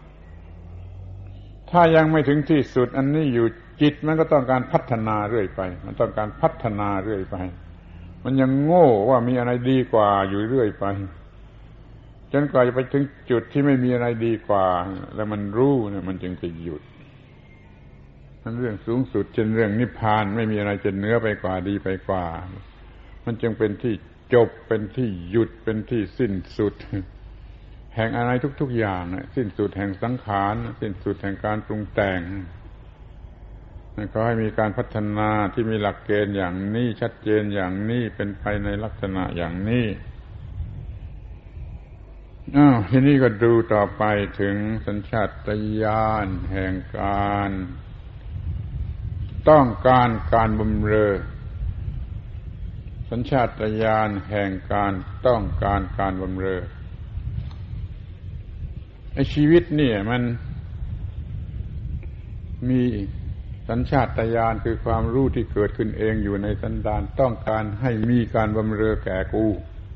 ถ้ายังไม่ถึงที่สุดอันนี้อยู่จิตมันก็ต้องการพัฒนาเรื่อยไปมันต้องการพัฒนาเรื่อยไปมันยังโง่ว่ามีอะไรดีกว่าอยู่เรื่อยไปจนกว่าจะไปถึงจุดที่ไม่มีอะไรดีกว่าแล้วมันรู้เนี่ยมันจึงจะหยุดนั่นเรื่องสูงสุดเช่นเรื่องนิพพานไม่มีอะไรจะเหนือไปกว่าดีไปกว่ามันจึงเป็นที่จบเป็นที่หยุดเป็นที่สิ้นสุดแห่งอะไรทุกๆอย่างนะสิ้นสุดแห่งสังขารสิ้นสุดแห่งการปรุงแต่งขอให้มีการพัฒนาที่มีหลักเกณฑ์อย่างนี้ชัดเจนอย่างนี้เป็นไปในลักษณะอย่างนี้อ้าวทีนี้ก็ดูต่อไปถึงสัญชาตญาณแห่งการต้องการการบำเรอสัญชาตญาณแห่งการต้องการการบำเรอไอ้ชีวิตเนี่ยมันมีสัญชาตญาณคือความรู้ที่เกิดขึ้นเองอยู่ในสันดานต้องการให้มีการบำเรอแก่กู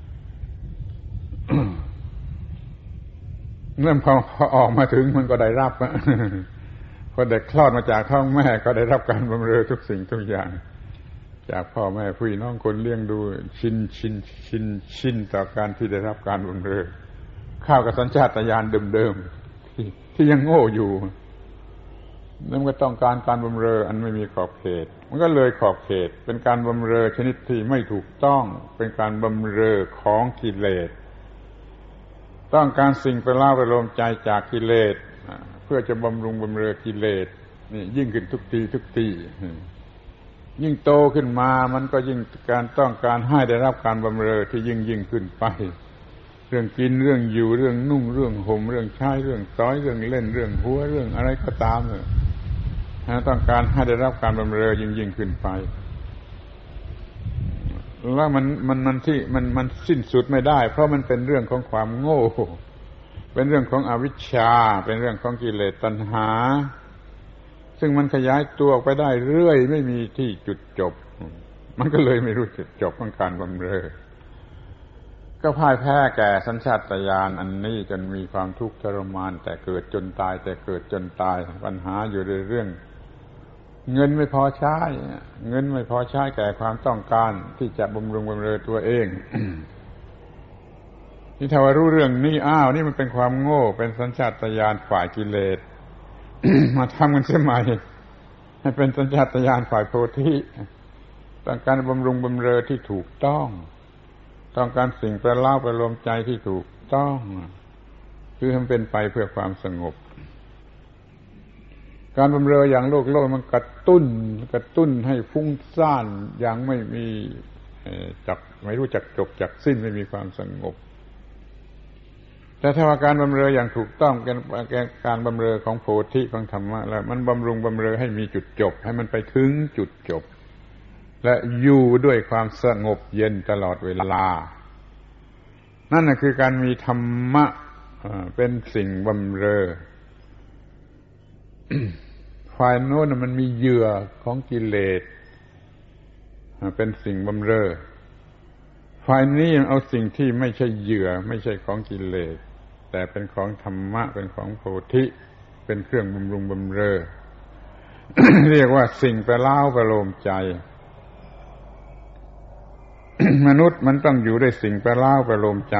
เมื่อพอพอออกมาถึงมันก็ได้รับ พอเด็กคลอดมาจากท้องแม่ก็ได้รับการบำเรอทุกสิ่งทุกอย่างจากพ่อแม่พี่น้องคนเลี้ยงดูชินชินชินชินต่อการที่ได้รับการบำเรอเข้ากับสัญชาตญาณเดิมๆที่ที่ยังโง่อยู่นั่นก็ต้องการการบำเรออันไม่มีขอบเขตมันก็เลยขอบเขตเป็นการบำเรอชนิดที่ไม่ถูกต้องเป็นการบำเรอของกิเลสต้องการสิ่งประหลาดประโลมใจจากกิเลสเพื่อจะบำรุงบำเรอกิเลสนี่ยิ่งขึ้นทุกทีทุกทียิ่งโตขึ้นมามันก็ยิ่งการต้องการให้ได้รับการบำเรอที่ยิ่งยิ่งขึ้นไปเรื่องกินเรื่องอยู่เรื่องนุ่งเรื่องห่มเรื่องใช้เรื่องต้อยเรื่องเล่นเรื่องหัวเรื่องอะไรก็ตามเนี่ยต้องการให้ได้รับการบำเรอยิ่งยิ่งขึ้นไปแล้วมันมันมันที่มันมันสิ้นสุดไม่ได้เพราะมันเป็นเรื่องของความโง่เป็นเรื่องของอวิชชาเป็นเรื่องของกิเลสตัณหาซึ่งมันขยายตัวออกไปได้เรื่อยไม่มีที่จุดจบมันก็เลยไม่รู้จุดจบของการบำเรอก็พ่ายแพ้แก่สัญชาตญาณอันนี้จนมีความทุกข์ทรมานแต่เกิดจนตายแต่เกิดจนตายปัญหาอยู่ในเรื่องเงินไม่พอใช้เงินไม่พอใช้แก่ความต้องการที่จะบำรุงบำเรอตัวเอง นี่ถ้าว่ารู้เรื่องนี้อ้าวนี่มันเป็นความโง่เป็นสัญชาตญาณฝ่ายกิเลส มาทำกันเสียใหม่ให้เป็นสัญชาตญาณฝ่ายโพธิต้องการบำรุงบำเรอที่ถูกต้องต้องการสิ่งประหลาดประโลมใจที่ถูกต้องคือให้มันเป็นไปเพื่อความสงบการบำเรออย่างโลกโลกมันกระตุ้นกระตุ้นให้ฟุ้งซ่านอย่างไม่มีจักไม่รู้จักจบจักสิ้นไม่มีความสงบแต่ถ้าว่าการบำเรออย่างถูกต้องการการบำเรอของโพธิของธรรมะแล้วมันบำรุงบำเรอให้มีจุดจบให้มันไปถึงจุดจบและอยู่ด้วยความสงบเย็นตลอดเวลานั่นน่ะคือการมีธรรมะเป็นสิ่งบำเรอ ฝ่ายโน้นมันมีเหยื่อของกิเลสเป็นสิ่งบำเรอฝ่ายนี้เอาสิ่งที่ไม่ใช่เหยื่อไม่ใช่ของกิเลสแต่เป็นของธรรมะเป็นของโพธิเป็นเครื่องบำรุงบำเรอ เรียกว่าสิ่งประหลาดประโลมใจ มนุษย์มันต้องอยู่ด้วยสิ่งประหลาดประโลมใจ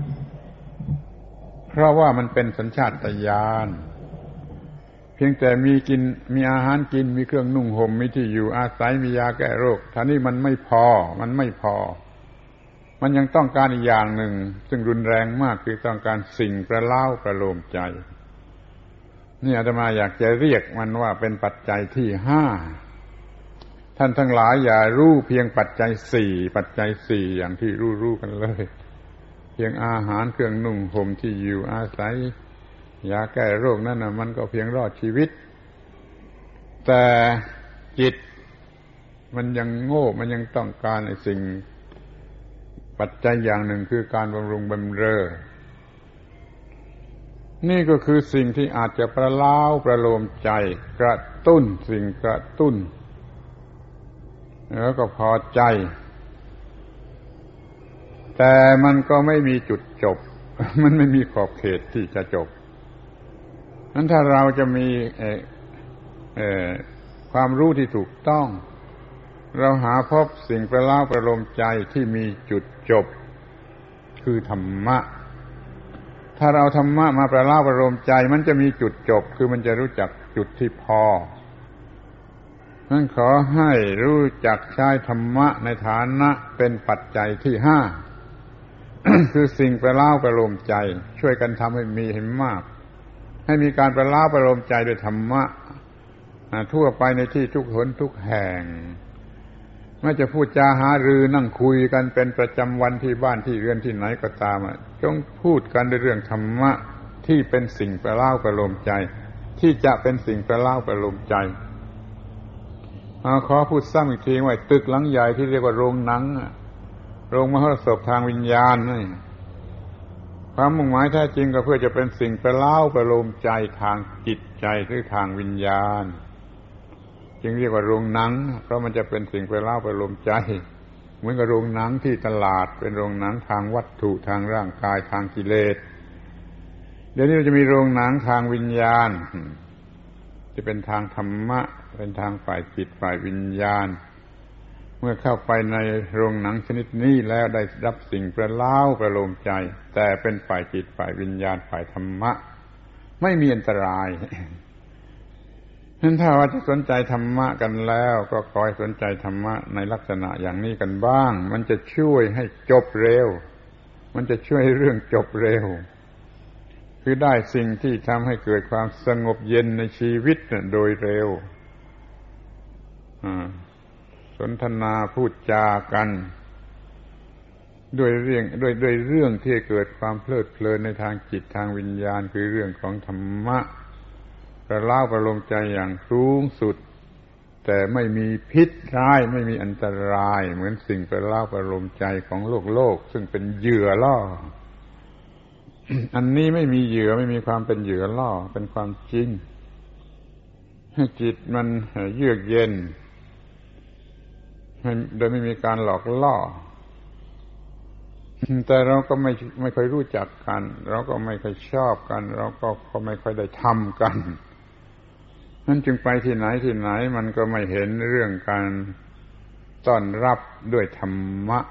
เพราะว่ามันเป็นสัญชาตญาณเพียงแต่มีกินมีอาหารกินมีเครื่องนุ่งห่มมีที่อยู่อาศัยมียาแก้โรคท่านี้มันไม่พอมันไม่พอมันยังต้องการอีกอย่างหนึ่งซึ่งรุนแรงมากคือต้องการสิ่งประหลาดประโลมใจนี่อาตมาอยากจะเรียกมันว่าเป็นปัจจัยที่ห้าท่านทั้งหลายอย่ารู้เพียงปัจจัยสี่ปัจจัยสี่อย่างที่รู้ๆกันเลยเพียงอาหารเครื่องนุ่งห่มที่อยู่อาศัยยาแก้โรคนั่นน่ะมันก็เพียงรอดชีวิตแต่จิตมันยังโง่มันยังต้องการไอ้สิ่งปัจจัยอย่างหนึ่งคือการบำรุงบำเรอนี่ก็คือสิ่งที่อาจจะประล้าวประโลมใจกระตุ้นสิ่งกระตุ้นแล้วก็พอใจแต่มันก็ไม่มีจุดจบมันไม่มีขอบเขตที่จะจบนั้นถ้าเราจะมีเอ่อเอ่อความรู้ที่ถูกต้องเราหาพบสิ่งประล้าวประโลมใจที่มีจุดจบคือธรรมะถ้าเราธรรมะมาประล้าวประโลมใจมันจะมีจุดจบคือมันจะรู้จักจุดที่พอนั้นขอให้รู้จักใช้ธรรมะในฐานะเป็นปัจจัยที่ห้า คือสิ่งประล้าวประโลมใจช่วยกันทำให้มีให้มากให้มีการประล้าวประโลมใจด้วยธรรมะทั่วไปในที่ทุกหนทุกแห่งไม่จะพูดจาหารือนั่งคุยกันเป็นประจำวันที่บ้านที่เรือนที่ไหนก็ตามจงพูดกันในเรื่องธรรมะที่เป็นสิ่งประล้าวประโลมใจที่จะเป็นสิ่งประล้าวประโลมใจขอพูดซ้ำอีกทีว่าตึกหลังใหญ่ที่เรียกว่าโรงหนังโรงมหรสพทางวิญญาณนี่ความมุ่งหมายแท้จริงก็เพื่อจะเป็นสิ่งประล้าวประโลมใจทางจิตใจหรือทางวิญญาณจึงเรียกว่าโรงหนังเพราะมันจะเป็นสิ่งประล้าวประโลมใจเหมือนกับโรงหนังที่ตลาดเป็นโรงหนังทางวัตถุทางร่างกายทางกิเลสเดี๋ยวนี้เราจะมีโรงหนังทางวิญญาณจะเป็นทางธรรมะเป็นทางฝ่ายจิตฝ่ายวิญญาณเมื่อเข้าไปในโรงหนังชนิดนี้แล้วได้รับสิ่งประล้าวประโลมใจแต่เป็นฝ่ายจิตฝ่ายวิญญาณฝ่ายธรรมะไม่มีอันตรายฉะนั้นถ้าว่าจะสนใจธรรมะกันแล้วก็ขอให้สนใจธรรมะในลักษณะอย่างนี้กันบ้างมันจะช่วยให้จบเร็วมันจะช่วยให้เรื่องจบเร็วคือได้สิ่งที่ทำให้เกิดความสงบเย็นในชีวิตโดยเร็วสนทนาพูดจากันด้วยเรื่องด้วยด้วยเรื่องที่เกิดความเพลิดเพลินในทางจิตทางวิญญาณคือเรื่องของธรรมะประล้าวประโลมใจอย่างสูงสุดแต่ไม่มีพิษร้ายไม่มีอันตรายเหมือนสิ่งประล้าวประโลมใจของโลกโลกซึ่งเป็นเหยื่อล่อ อันนี้ไม่มีเหยื่อไม่มีความเป็นเหยื่อล่อเป็นความจริงให้จิตมันเยือกเย็นโดยไม่มีการหลอกล่อแต่เราก็ไม่ไม่ค่อยรู้จักกันเราก็ไม่ค่อยชอบกันเราก็ก็ไม่ค่อยได้ทำกันนั่นจึงไปที่ไหนที่ไหนมันก็ไม่เห็นเรื่องการต้อนรับด้วยธรรมะ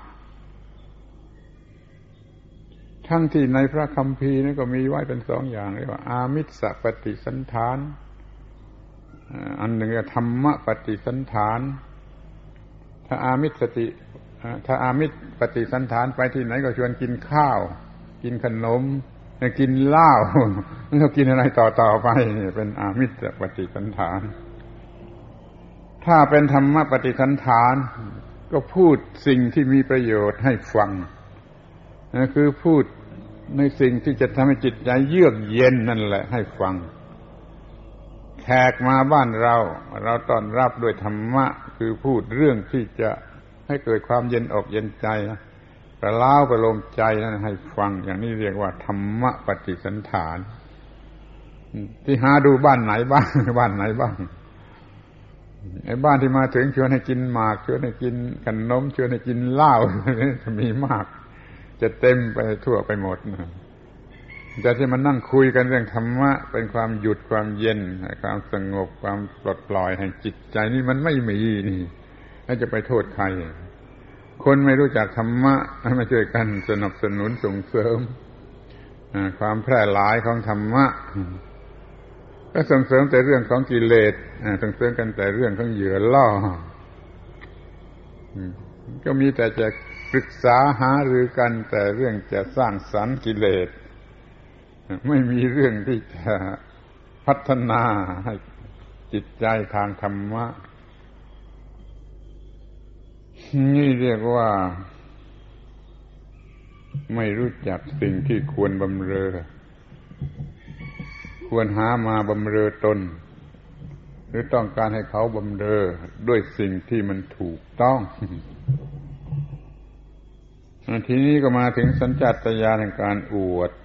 ทั้งที่ในพระคัมภีร์นี่ก็มีไว้เป็นสองอย่างเรียกว่าอามิสปฏิสันฐานอันหนึ่งก็ธรรมปฏิสันฐานถ้าอามิสติถ้าอามิสปฏิสันฐานไปที่ไหนก็ชวนกินข้าวกินขนมกินเหล้าแล้วกินอะไรต่อๆไปนี่เป็นอามิสปฏิสันฐานถ้าเป็นธรรมปฏิสันฐานก็พูดสิ่งที่มีประโยชน์ให้ฟังนั่นคือพูดในสิ่งที่จะทำให้จิตใจเยือกเย็นนั่นแหละให้ฟังแขกมาบ้านเราเราต้อนรับด้วยธรรมะคือพูดเรื่องที่จะให้เกิดความเย็นอกเย็นใจประล้าวประโลมใจนั้นให้ฟังอย่างนี้เรียกว่าธรรมะปฏิสันฐานที่หาดูบ้านไหนบ้างบ้านไหนบ้างไอ้บ้านที่มาถึงชวนให้กินหมากชวนให้กินขนมชวนให้กินเหล้าจะมีมากจะเต็มไปทั่วไปหมดแต่ที่มันนั่งคุยกันเรื่องธรรมะเป็นความหยุดความเย็นความสงบความปลดปล่อยแห่งจิตใจนี่มันไม่มีนี่แล้วจะไปโทษใครคนไม่รู้จักธรรมะมาช่วยกันสนับสนุนส่งเสริมความแพร่หลายของธรรมะก็ส่งเสริมแต่เรื่องของกิเลสส่งเสริมกันแต่เรื่องของเหยื่อล่อก็มีแต่จะปรึกษาหารือกันแต่เรื่องจะสร้างสรรค์กิเลสไม่มีเรื่องที่จะพัฒนาให้จิตใจทางธรรมะนี่เรียกว่าไม่รู้จักสิ่งที่ควรบำเรอควรหามาบำเรอตนหรือต้องการให้เขาบำเรอด้วยสิ่งที่มันถูกต้องทีนี้ก็มาถึงสัญชาตญาณแห่งการอวด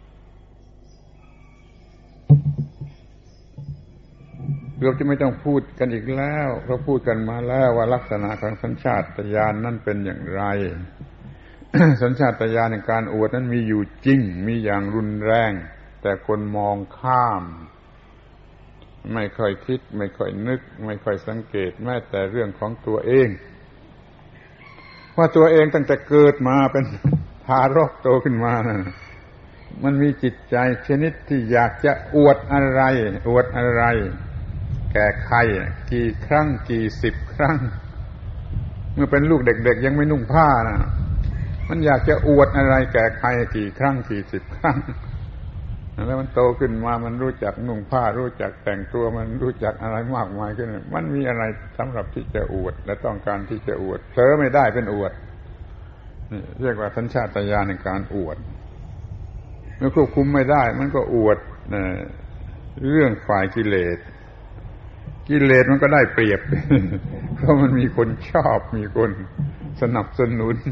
เกือบจะไม่ต้องพูดกันอีกแล้วเพราะพูดกันมาแล้วว่าลักษณะของสัญชาตญาณนั่นเป็นอย่างไร สัญชาตญาณแห่งการอวดนั้นมีอยู่จริงมีอย่างรุนแรงแต่คนมองข้ามไม่ค่อยคิดไม่ค่อยนึกไม่ค่อยสังเกตแม้แต่เรื่องของตัวเองว่าตัวเองตั้งแต่เกิดมาเป็นทารกโตขึ้นมานะมันมีจิตใจชนิดที่อยากจะอวดอะไรอวดอะไรแก่ใครกี่ครั้งกี่สิบครั้งเมื่อเป็นลูกเด็กๆยังไม่นุ่งผ้านะมันอยากจะอวดอะไรแก่ใครกี่ครั้งกี่สิบครั้งแล้วมันโตขึ้นมามันรู้จักนุ่งผ้ารู้จักแต่งตัวมันรู้จักอะไรมากมายขึ้นมันมีอะไรสำหรับที่จะอวดและต้องการที่จะอวดเผลอไม่ได้เป็นอวดนี่เรียกว่าสัญชาตญาณในการอวดเมื่อควบคุมไม่ได้มันก็อวดเรื่องฝ่ายกิเลสกิเลสมันก็ได้เปรียบ เพราะมันมีคนชอบมีคนสนับสนุน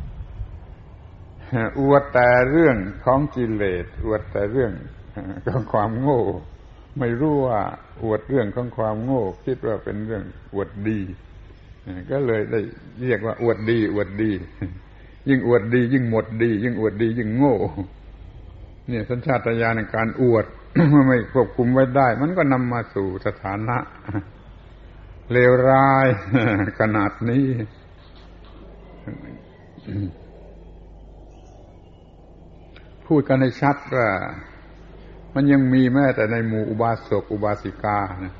อวดแต่เรื่องของกิเลสอวดแต่เรื่องของความโง่ไม่รู้ว่าอวดเรื่องของความโง่คิดว่าเป็นเรื่องอวดดีก็เลยได้เรียกว่าอวดดีอวดดียิ่งอวดดียิ่งหมดดียิ่งอวดดียิ่งโง่เนี่ยสัญชาตญาณในการอวด เมื่อไม่ควบคุมไว้ได้มันก็นำมาสู่สถานะเลวร้ายขนาดนี้พูดกันให้ชัดว่ามันยังมีแม้แต่ในหมู่อุบาสกอุบาสิกานะ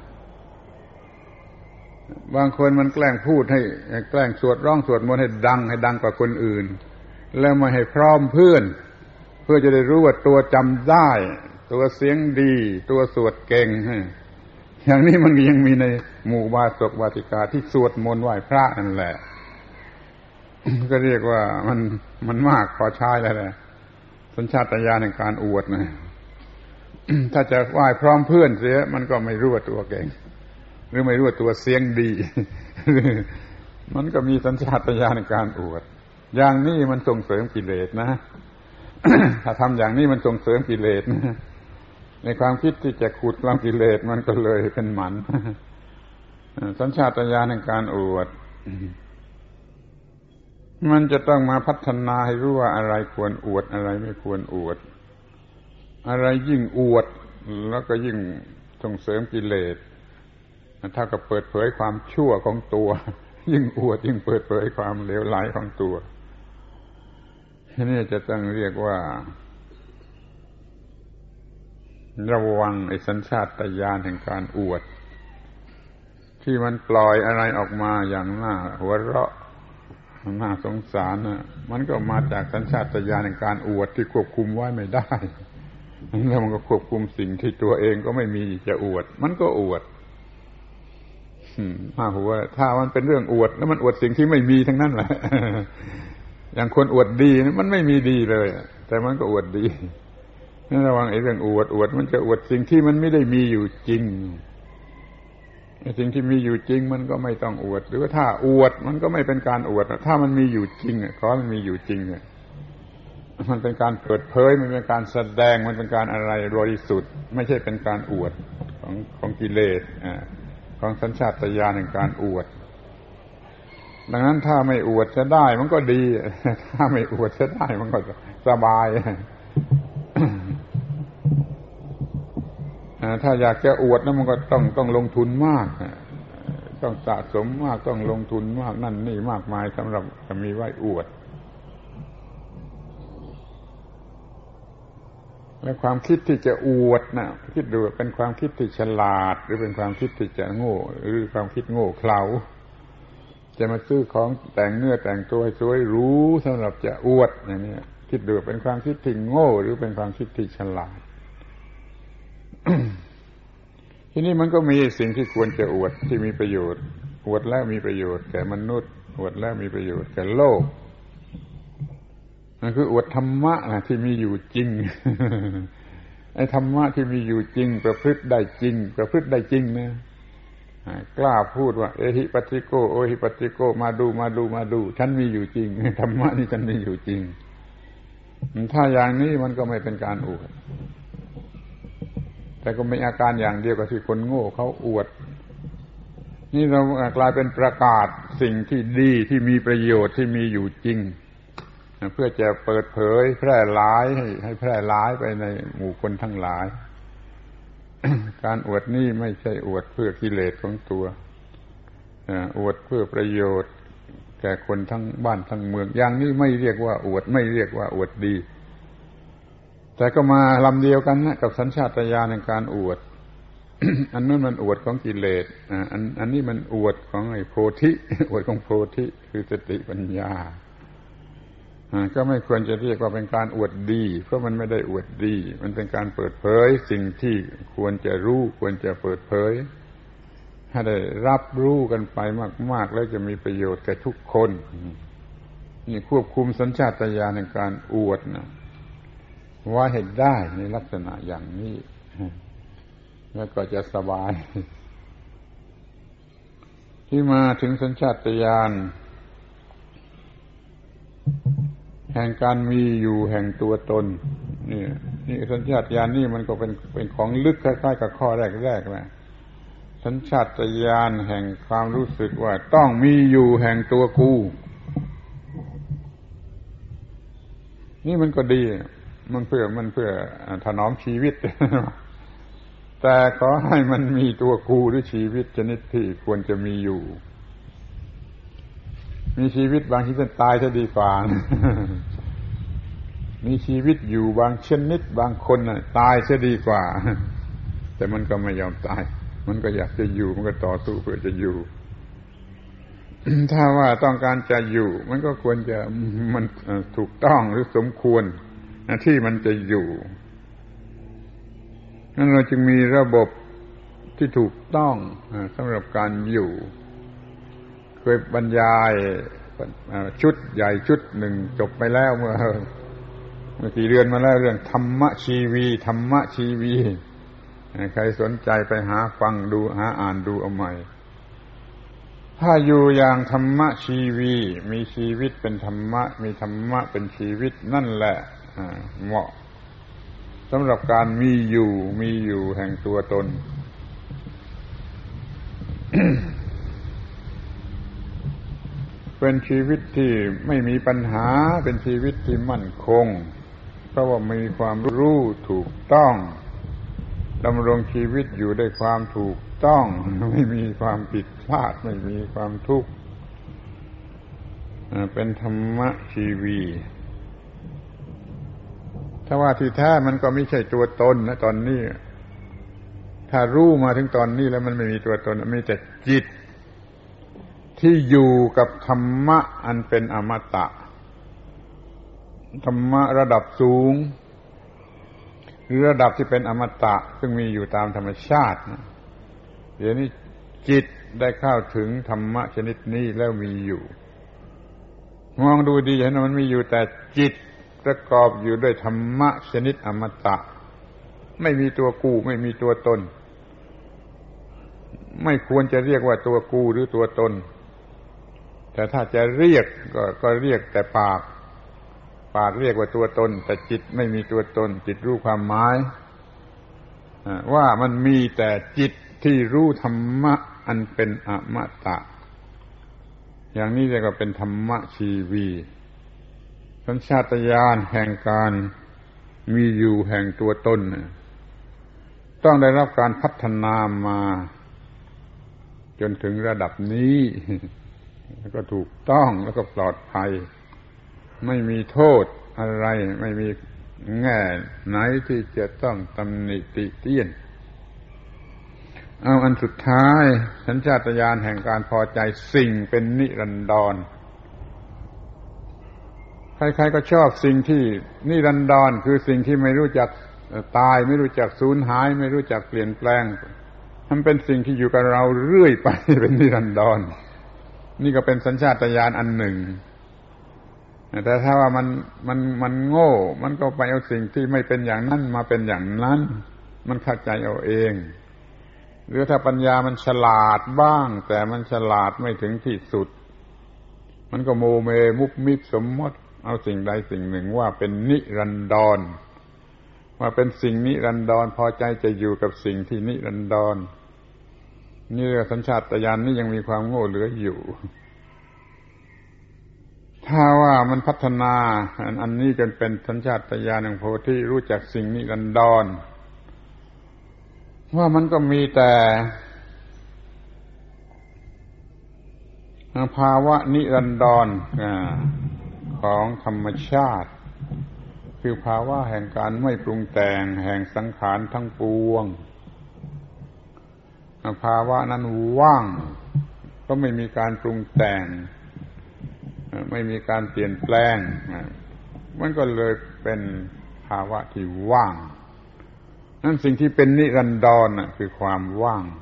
บางคนมันแกล้งพูดให้แกล้งสวดร้องสวดมนต์ให้ดังให้ดังกว่าคนอื่นแล้วไม่ให้พร้อมเพื่อนเพื่อจะได้รู้ว่าตัวจำได้ตัวเสียงดีตัวสวดเก่งอย่างนี้มันยังมีในหมู่อุบาสกอุบาสิกาที่สวดมนต์ไหว้พระนั่นแหละ ก็เรียกว่ามันมันมากพอใช้แล้วแหละสัญชาตญาณในการอวดนะ ถ้าจะไหว้พร้อมเพื่อนเสียมันก็ไม่รู้ว่าตัวเก่งหรือไม่รู้ว่าตัวเสียงดี มันก็มีสัญชาตญาณในการอวดอย่างนี้มันส่งเสริมกิเลสนะ ถ้าทำอย่างนี้มันส่งเสริมกิเลสนะในความคิดที่จะขุดล้างกิเลสมันก็เลยเป็นหมัน สัญชาตญาณในการอวดมันจะต้องมาพัฒนาให้รู้ว่าอะไรควรอวดอะไรไม่ควรอวดอะไรยิ่งอวดแล้วก็ยิ่งส่งเสริมกิเลสเท่ากับเปิดเผยความชั่วของตัวยิ่งอวดยิ่งเปิดเผยความเลวร้ายของตัวนี่จะต้องเรียกว่าระวังไอ้สัญชาตญาณแห่งการอวดที่มันปล่อยอะไรออกมาอย่างน่าหัวเราะน่าสงสารนะมันก็มาจากสัญชาตญาณแห่งการอวดที่ควบคุมไว้ไม่ได้แล้วมันก็ควบคุมสิ่งที่ตัวเองก็ไม่มีจะอวดมันก็อวดมาหัวถ้ามันเป็นเรื่องอวดแล้วมันอวดสิ่งที่ไม่มีทั้งนั้นแหละอย่างคนอวดดีมันไม่มีดีเลยแต่มันก็อวดดีนั่นระวังไอ้เรื่องอวดอวดมันจะอวดสิ่งที่มันไม่ได้มีอยู่จริงสิ่งที่มีอยู่จริงมันก็ไม่ต้องอวดหรือว่าถ้าอวดมันก็ไม่เป็นการอวดถ้ามันมีอยู่จริงขอมันมีอยู่จริงเนี่ยมันเป็นการเปิดเผยมันเป็นการแสดงมันเป็นการอะไรบริสุทธิ์ไม่ใช่เป็นการอวดของของกิเลสอ่าของสัญชาตญาณแห่งการอวดดังนั้นถ้าไม่อวดจะได้มันก็ดีถ้าไม่อวดจะได้มันก็สบายถ้าอยากจะอวดแล้วมันก็ต้องต้องลงทุนมากต้องสะสมมากต้องลงทุนมากนั่นนี่มากมายสำหรับจะมีไว้อวดและความคิดที่จะอวดนะคิดดูเป็นความคิดที่ฉลาดหรือเป็นความคิดที่จะโง่หรือความคิดโง่เขลาจะมาซื้อของแต่งเนื้อแต่งตัวให้สวยหรูสำหรับจะอวดอย่างนี้คิดดูเป็นความคิดที่โง่หรือเป็นความคิดที่ฉลาดทีนี้มันก็มีสิ่งที่ควรจะอวดที่มีประโยชน์อวดแล้วมีประโยชน์แก่มนุษย์อวดแล้วมีประโยชน์แก่โลกนั่นคืออวดธรรมะที่มีอยู่จริง ไอ้ธรรมะที่มีอยู่จริงประพฤติได้จริงประพฤติได้จริงนะกล้าพูดว่าเอหิปัสสิโกโอหิปัสสิโกมาดูมาดูมาดูฉันมีอยู่จริงธรรมะนี่ฉันมีอยู่จริงถ้าอย่างนี้มันก็ไม่เป็นการอวดแต่ก็มีอาการอย่างเดียวกับที่คนโง่เขาอวดนี่เรากลายเป็นประกาศสิ่งที่ดีที่มีประโยชน์ที่มีอยู่จริงเพื่อจะเปิดเผยแพร่หลายให้ให้แพร่หลายไปในหมู่คนทั้งหลาย การอวดนี่ไม่ใช่อวดเพื่อกิเลสของตัวอวดเพื่อประโยชน์แก่คนทั้งบ้านทั้งเมืองอย่างนี้ไม่เรียกว่าอวดไม่เรียกว่าอวดดีแต่ก็มาลำเดียวกันนะกับสัญชาตญาณในการอวด อันนั้นมันอวดของกิเลสอันอันนี้มันอวดของไอ้โพธิ อวดของโพธิคือสติปัญญาก็ไม่ควรจะเรียกว่าเป็นการอวดดีเพราะมันไม่ได้อวดดีมันเป็นการเปิดเผยสิ่งที่ควรจะรู้ควรจะเปิดเผยให้ได้รับรู้กันไปมากๆแล้วจะมีประโยชน์แก่ทุกคนนี่ควบคุมสัญชาตญาณในการอวดนะว่าให้ได้ในลักษณะอย่างนี้แล้วก็จะสบายที่มาถึงสัญชาตญาณแห่งการมีอยู่แห่งตัวตนนี่นี่สัญชาตญาณนี่มันก็เป็นเป็นของลึกคล้ายๆกับข้อแรกๆนะสัญชาตญาณแห่งความรู้สึกว่าต้องมีอยู่แห่งตัวกูนี่มันก็ดีมันเพื่อมันเพื่อถนอมชีวิต แต่ขอให้มันมีตัวกูหรือชีวิตชนิดที่ควรจะมีอยู่มีชีวิตบางที่จะตายจะดีกว่า มีชีวิตอยู่บางชนิดบางคนน่ะตายจะดีกว่า แต่มันก็ไม่ยอมตายมันก็อยากจะอยู่มันก็ต่อสู้เพื่อจะอยู่ ถ้าว่าต้องการจะอยู่มันก็ควรจะมันถูกต้องหรือสมควรที่มันจะอยู่นั้นเราจึงมีระบบที่ถูกต้องสำหรับการอยู่เคยบรรยายชุดใหญ่ชุดหนึ่งจบไปแล้วเมื่อเมื่อกี่เดือนมาแล้วเรื่องธรรมชีวีธรรมชีวีใครสนใจไปหาฟังดูหาอ่านดูเอาใหม่ถ้าอยู่อย่างธรรมชีวีมีชีวิตเป็นธรรมะมีธรรมะเป็นชีวิตนั่นแหละเหมาะสำหรับการมีอยู่มีอยู่แห่งตัวตน เป็นชีวิตที่ไม่มีปัญหาเป็นชีวิตที่มั่นคงเพราะว่ามีความรู้ถูกต้องดำรงชีวิตอยู่ด้วยความถูกต้องไม่มีความผิดพลาดไม่มีความทุกข์เป็นธรรมชีวีถ้าว่าที่แท้มันก็ไม่ใช่ตัวตนนะตอนนี้ถ้ารู้มาถึงตอนนี้แล้วมันไม่มีตัวตนมีแต่จิตที่อยู่กับธรรมะอันเป็นอมตะธรรมะระดับสูงหรือระดับที่เป็นอมตะซึ่งมีอยู่ตามธรรมชาติเดี๋ยวนี้จิตได้เข้าถึงธรรมะชนิดนี้แล้วมีอยู่มองดูดีเห็นว่ามันมีอยู่แต่จิตประกอบอยู่ด้วยธรรมะชนิดอมตะไม่มีตัวกูไม่มีตัวตนไม่ควรจะเรียกว่าตัวกูหรือตัวตนแต่ถ้าจะเรียกก็ก็เรียกแต่ปากปากเรียกว่าตัวตนแต่จิตไม่มีตัวตนจิตรู้ความหมายว่ามันมีแต่จิตที่รู้ธรรมะอันเป็นอมตะอย่างนี้เรียกว่าเป็นธรรมชีวีสัญชาตญาณแห่งการมีอยู่แห่งตัวตนต้องได้รับการพัฒนามาจนถึงระดับนี้แล้วก็ถูกต้องแล้วก็ปลอดภัยไม่มีโทษอะไรไม่มีแง่ไหนที่จะต้องตำหนิติเตียนเอาอันสุดท้ายสัญชาตญาณแห่งการพอใจสิ่งเป็นนิรันดรใครๆก็ชอบสิ่งที่นิรันดรคือสิ่งที่ไม่รู้จักตายไม่รู้จักสูญหายไม่รู้จักเปลี่ยนแปลงมันเป็นสิ่งที่อยู่กับเราเรื่อยไปเป็นนิรันดรนี่ก็เป็นสัญชาตญาณอันหนึ่งแต่ถ้าว่ามันมันมันโง่มันก็ไปเอาสิ่งที่ไม่เป็นอย่างนั้นมาเป็นอย่างนั้นมันเข้าใจเอาเองหรือถ้าปัญญามันฉลาดบ้างแต่มันฉลาดไม่ถึงที่สุดมันก็โมเมมุบมิบสมมติเอาสิ่งใดสิ่งหนึ่งว่าเป็นนิรันดรว่าเป็นสิ่งนิรันดรพอใจจะอยู่กับสิ่งที่นิรันดรนี่เรื่องสัญชาตญาณนี่ยังมีความโง่เหลืออยู่ถ้าว่ามันพัฒนาอันนี้จนเป็นสัญชาตญาณแห่งโพธิรู้จักสิ่งนิรันดรว่ามันก็มีแต่ภาวะนิรันดรของธรรมชาติคือภาวะแห่งการไม่ปรุงแต่งแห่งสังขารทั้งปวงภาวะนั้นว่างก็ไม่มีการปรุงแต่งไม่มีการเปลี่ยนแปลงมันก็เลยเป็นภาวะที่ว่างนั่นสิ่งที่เป็นนิรันดรน่ะคือความว่าง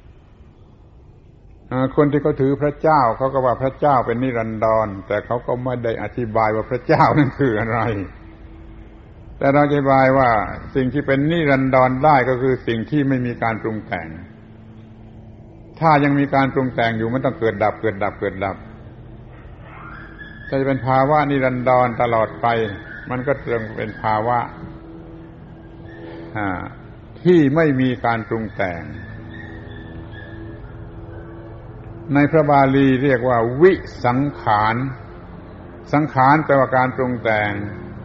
คนที่เขาถือพระเจ้าเขาก็ว่าพระเจ้าเป็นนิรันดรแต่เขาก็ไม่ได้อธิบายว่าพระเจ้านั่นคืออะไรแต่เราอธิบายว่าสิ่งที่เป็นนิรันดรได้ก็คือสิ่งที่ไม่มีการปรุงแต่งถ้ายังมีการปรุงแต่งอยู่มันต้องเกิดดับเกิดดับเกิดดับถ้าจะเป็นภาวะนิรันดรตลอดไปมันก็จะเป็นภาวะที่ไม่มีการปรุงแต่งในพระบาลีเรียกว่าวิสังขารสังขารแปลว่าการปรุงแต่ง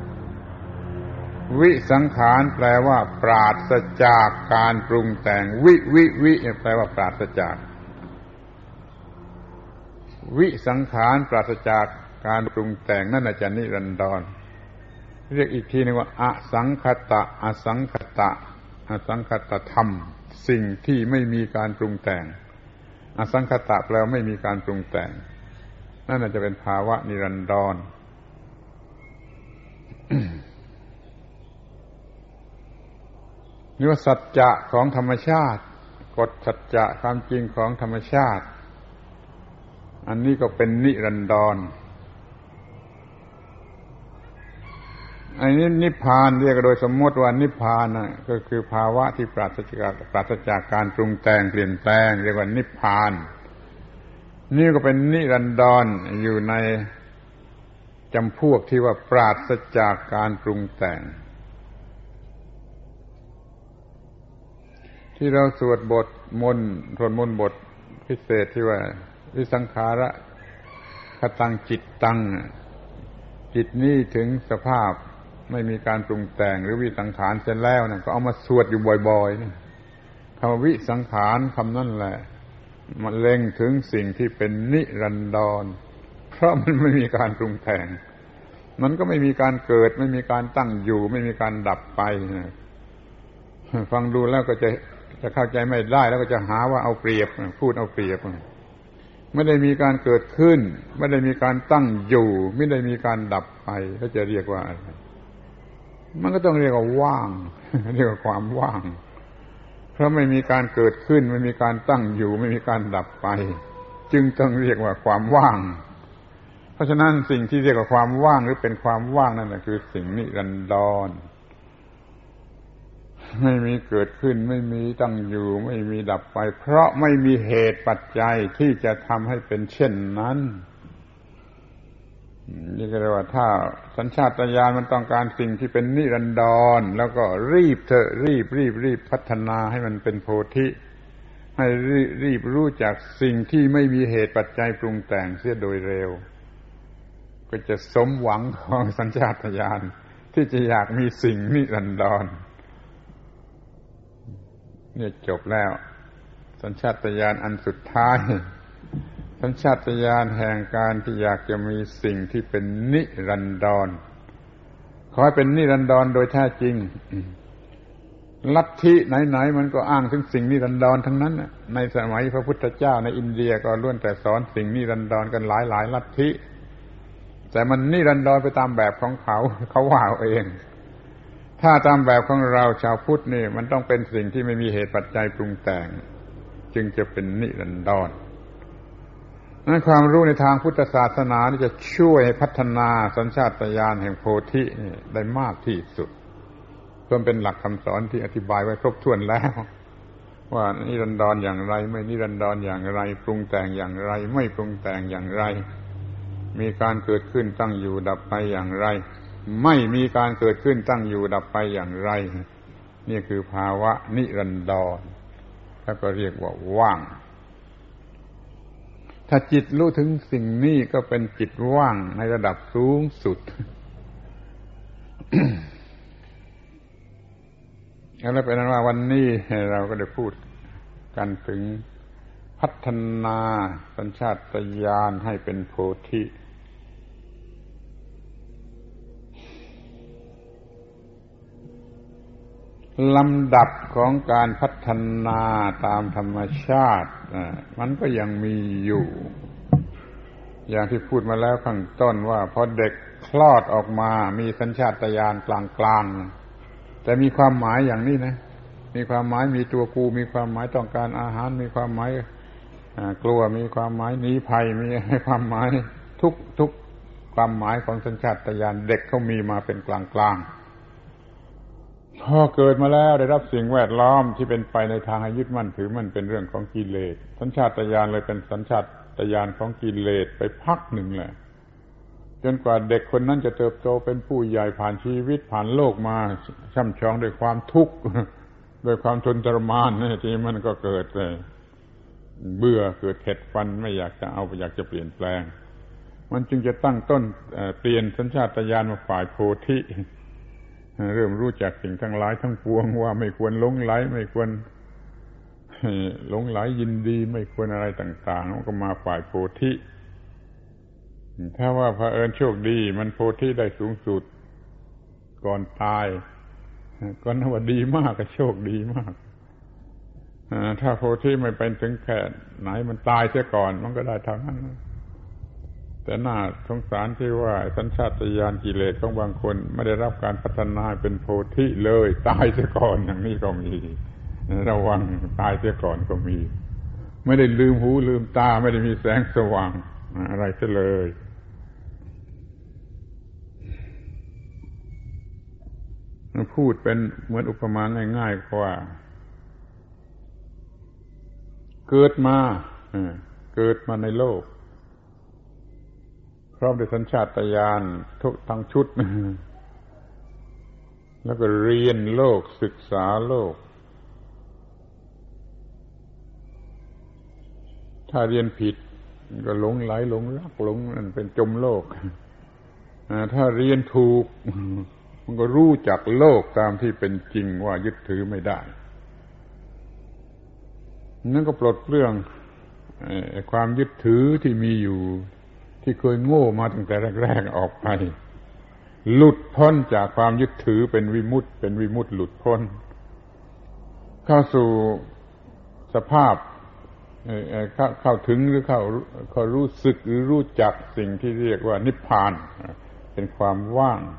วิสังขารแปลว่าปราศจากการปรุงแต่งวิวิวิแปลว่าปราศจากวิสังขารปราศจากการปรุงแต่งนั่นจะนิรันดรเรียกอีกทีนึงว่าอสังคตะอสังคตะอสังคตธรรมสิ่งที่ไม่มีการปรุงแต่งอสังคตะแปลว่าไม่มีการปรุงแต่งนั่นจะเป็นภาวะนิรันดร นี่ว่าสัจจะของธรรมชาติกฎสัจจะความจริงของธรรมชาติอันนี้ก็เป็นนิรันดรอันนี้นิพพานเรียกโดยสมมติว่านิพพานน่ะก็คือภาวะที่ปราศจากปราศจากการปรุงแต่งเปลี่ยนแปลงเรียกว่านิพพานนี่ก็เป็นนิรันดรอยู่ในจำพวกที่ว่าปราศจากการปรุงแต่งที่เราสวดบทมนต์สวดมนต์บทพิเศษที่ว่าวิสังขาระคตังจิตตังจิตนี้ถึงสภาพไม่มีการปรุงแต่งหรือวิสังขารเสร็จแล้วนะก็เอามาสวดอยู่บ่อยๆนี่คำวิสังขารคำนั้นแหละมันเล็งถึงสิ่งที่เป็นนิรันดรเพราะมันไม่มีการปรุงแต่งมันก็ไม่มีการเกิดไม่มีการตั้งอยู่ไม่มีการดับไปนะฟังดูแล้วก็จะจะเข้าใจไม่ได้แล้วก็จะหาว่าเอาเปรียบพูดเอาเปรียบไม่ได้มีการเกิดขึ้นไม่ได้มีการตั้งอยู่ไม่ได้มีการดับไปเขาจะเรียกว่าอะไรมันก็ต้องเรียกว่าว่างเรียกว่าความว่างเพราะไม่มีการเกิดขึ้นไม่มีการตั้งอยู่ไม่มีการดับไปจึงต้องเรียกว่าความว่างเพราะฉะนั้นสิ่งที่เรียกว่าความว่างหรือเป็นความว่างนั่นแหละคือสิ่งนิรันดรไม่มีเกิดขึ้นไม่มีตั้งอยู่ไม่มีดับไปเพราะไม่มีเหตุปัจจัยที่จะทำให้เป็นเช่นนั้นนี่ก็เรียกว่าถ้าสัญชาตญาณมันต้องการสิ่งที่เป็นนิรันดรแล้วก็รีบเถอะรีบรีบรีบพัฒนาให้มันเป็นโพธิให้รีบรีบรู้จักสิ่งที่ไม่มีเหตุปัจจัยปรุงแต่งเสียโดยเร็วก็จะสมหวังของสัญชาตญาณที่จะอยากมีสิ่งนิรันดรเนี่ยจบแล้วสัญชาตญาณอันสุดท้ายสัญชาตญาณแห่งการที่อยากจะมีสิ่งที่เป็นนิรันดรขอให้เป็นนิรันดรโดยแท้จริงลัทธิไหนๆมันก็อ้างถึงสิ่งนิรันดรทั้งนั้นในสมัยพระพุทธเจ้าในอินเดียก็ล้วนแต่สอนสิ่งนิรันดรกันหลายๆลัทธิแต่มันนิรันดรไปตามแบบของเขาเขาว่าเอาเองถ้าตามแบบของเราชาวพุทธนี่มันต้องเป็นสิ่งที่ไม่มีเหตุปัจจัยปรุงแต่งจึงจะเป็นนิรันดรนั้นความรู้ในทางพุทธศาสนานี่จะช่วยให้พัฒนาสัญชาตญาณแห่งโพธิได้มากที่สุดเพื่อเป็นหลักคำสอนที่อธิบายไว้ครบถ้วนแล้วว่านิรันดรอย่างไรไม่นิรันดรอย่างไรปรุงแต่งอย่างไรไม่ปรุงแต่งอย่างไรมีการเกิดขึ้นตั้งอยู่ดับไปอย่างไรไม่มีการเกิดขึ้นตั้งอยู่ดับไปอย่างไรนี่คือภาวะนิรันดรแล้วก็เรียกว่าว่างถ้าจิตรู้ถึงสิ่งนี้ก็เป็นจิตว่างในระดับสูงสุด แล้วเป็นนั้นว่าวันนี้เราก็ได้พูดกันถึงพัฒนาสัญชาตญาณให้เป็นโพธิลำดับของการพัฒนาตามธรรมชาติมันก็ยังมีอยู่อย่างที่พูดมาแล้วข้างต้นว่าพอเด็กคลอดออกมามีสัญชาตญาณกลางๆแต่มีความหมายอย่างนี้นะมีความหมายมีตัวกูมีความหมายต้องการอาหารมีความหมายกลัวมีความหมายหนีภัยมีความหมายทุกทุกความหมายของสัญชาตญาณเด็กเขามีมาเป็นกลางๆพอเกิดมาแล้วได้รับสิ่งแวดล้อมที่เป็นไปในทางให้ยึดมั่นถือมันเป็นเรื่องของกิเลสสัญชาตญาณเลยเป็นสัญชาตญาณของกิเลสไปพักหนึ่งแหละจนกว่าเด็กคนนั้นจะเติบโตเป็นผู้ใหญ่ผ่านชีวิตผ่านโลกมาช่ำชองด้วยความทุกข์ด้วยความทนทรมานนี่ทีมันก็เกิดเลยเบื่อเกิดเข็ดฟันไม่อยากจะเอาอยากจะเปลี่ยนแปลงมันจึงจะตั้งต้นเปลี่ยนสัญชาตญาณมาฝ่ายโพธิเริ่มรู้จักสิ่งทั้งหลายทั้งปวงว่าไม่ควรหลงไหลไม่ควรหลงไหลยินดีไม่ควรอะไรต่างๆมันก็มาฝ่ายโพธิถ้าว่าเผอิญโชคดีมันโพธิได้สูงสุดก่อนตายก็นับว่าดีมากก็โชคดีมากถ้าโพธิไม่เป็นถึงแค่ไหนมันตายเสียก่อนมันก็ได้เท่านั้นแต่น่าสงสารที่ว่าสัญชาตญาณกิเลสของบางคนไม่ได้รับการพัฒนาเป็นโพธิเลยตายเสียก่อนอย่างนี้ก็มีระวังตายเสียก่อนก็มีไม่ได้ลืมหูลืมตาไม่ได้มีแสงสว่างอะไรเสียเลยพูดเป็นเหมือนอุปมาง่ายๆว่าเกิดมาเกิดมาในโลกพร้อมด้วยสัญชาตญาณทุกทั้งชุดแล้วก็เรียนโลกศึกษาโลกถ้าเรียนผิดก็หลงไหลหลงรักหลงนั่นเป็นจมโลกถ้าเรียนถูกมันก็รู้จักโลกตามที่เป็นจริงว่ายึดถือไม่ได้นั่นก็ปลดเปลื้องความยึดถือที่มีอยู่ที่เคยโง่มาตั้งแต่แรกๆออกไปหลุดพ้นจากความยึดถือเป็นวิมุตติเป็นวิมุตติหลุดพ้นเข้าสู่สภาพเข้าถึงหรือเข้าเข้ารู้สึกหรือรู้จักสิ่งที่เรียกว่านิพพานเป็นความว่าง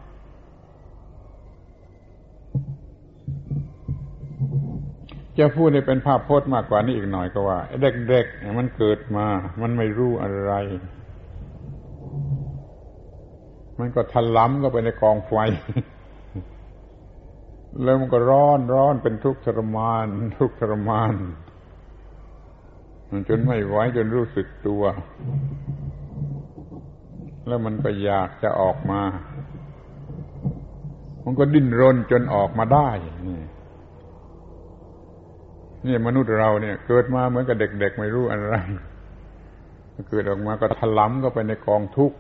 จะพูดให้เป็นภาพพจน์มากกว่านี้อีกหน่อยก็ว่าเด็กๆมันเกิดมามันไม่รู้อะไรมันก็ทะล้ำก็ไปในกองไฟแล้วมันก็ร้อนร้อนเป็นทุกข์ทรมานทุกข์ทรมานจนไม่ไหวจนรู้สึกตัวแล้วมันก็อยากจะออกมามันก็ดิ้นรนจนออกมาได้นี่นี่มนุษย์เราเนี่ยเกิดมาเหมือนกับเด็กๆไม่รู้อะไรเกิดออกมาก็ทะล้ำก็ไปในกองทุกข์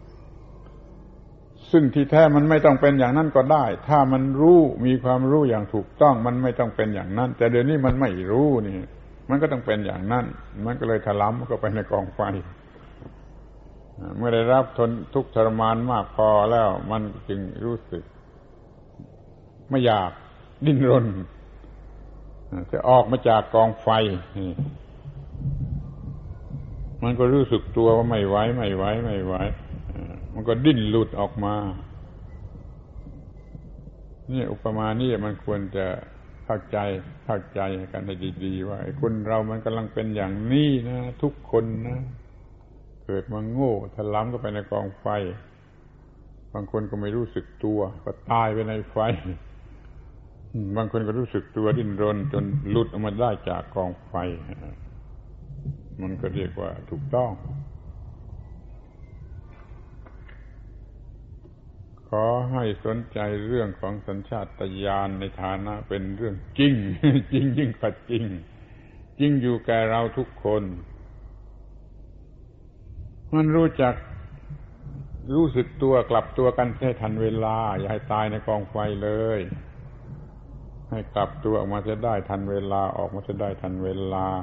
ซึ่งที่แท้มันไม่ต้องเป็นอย่างนั้นก็ได้ถ้ามันรู้มีความรู้อย่างถูกต้องมันไม่ต้องเป็นอย่างนั้นแต่เดี๋ยวนี้มันไม่รู้นี่มันก็ต้องเป็นอย่างนั้นมันก็เลยถลำก็ไปในกองไฟเมื่อได้รับทนทุกข์ทรมานมากพอแล้วมันจึงรู้สึกไม่อยากดิ้นรนจะออกมาจากกองไฟมันก็รู้สึกตัวว่าไม่ไหวไม่ไหวไม่ไหวมันก็ดิ้นหลุดออกมานี่อุปมานี่มันควรจะเข้าใจเข้าใจกันให้ดีๆว่าไอ้คนเรามันกำลังเป็นอย่างนี้นะทุกคนนะเกิดมาโง่ถลำก็ไปในกองไฟบางคนก็ไม่รู้สึกตัวก็ตายไปในไฟบางคนก็รู้สึกตัวดิ้นรนจนหลุดออกมาได้จากกองไฟมันก็เรียกว่าถูกต้องขอให้สนใจเรื่องของสัญชาตญาณในฐานะเป็นเรื่องจริงจริงยิ่งกว่าจริงจริงอยู่แก่เราทุกคนมันรู้จักรู้สึกตัวกลับตัวกันให้ทันเวลาอย่าให้ตายในกองไฟเลยให้กลับตัวออกมาจะได้ทันเวลาออกมาจะได้ทันเวลา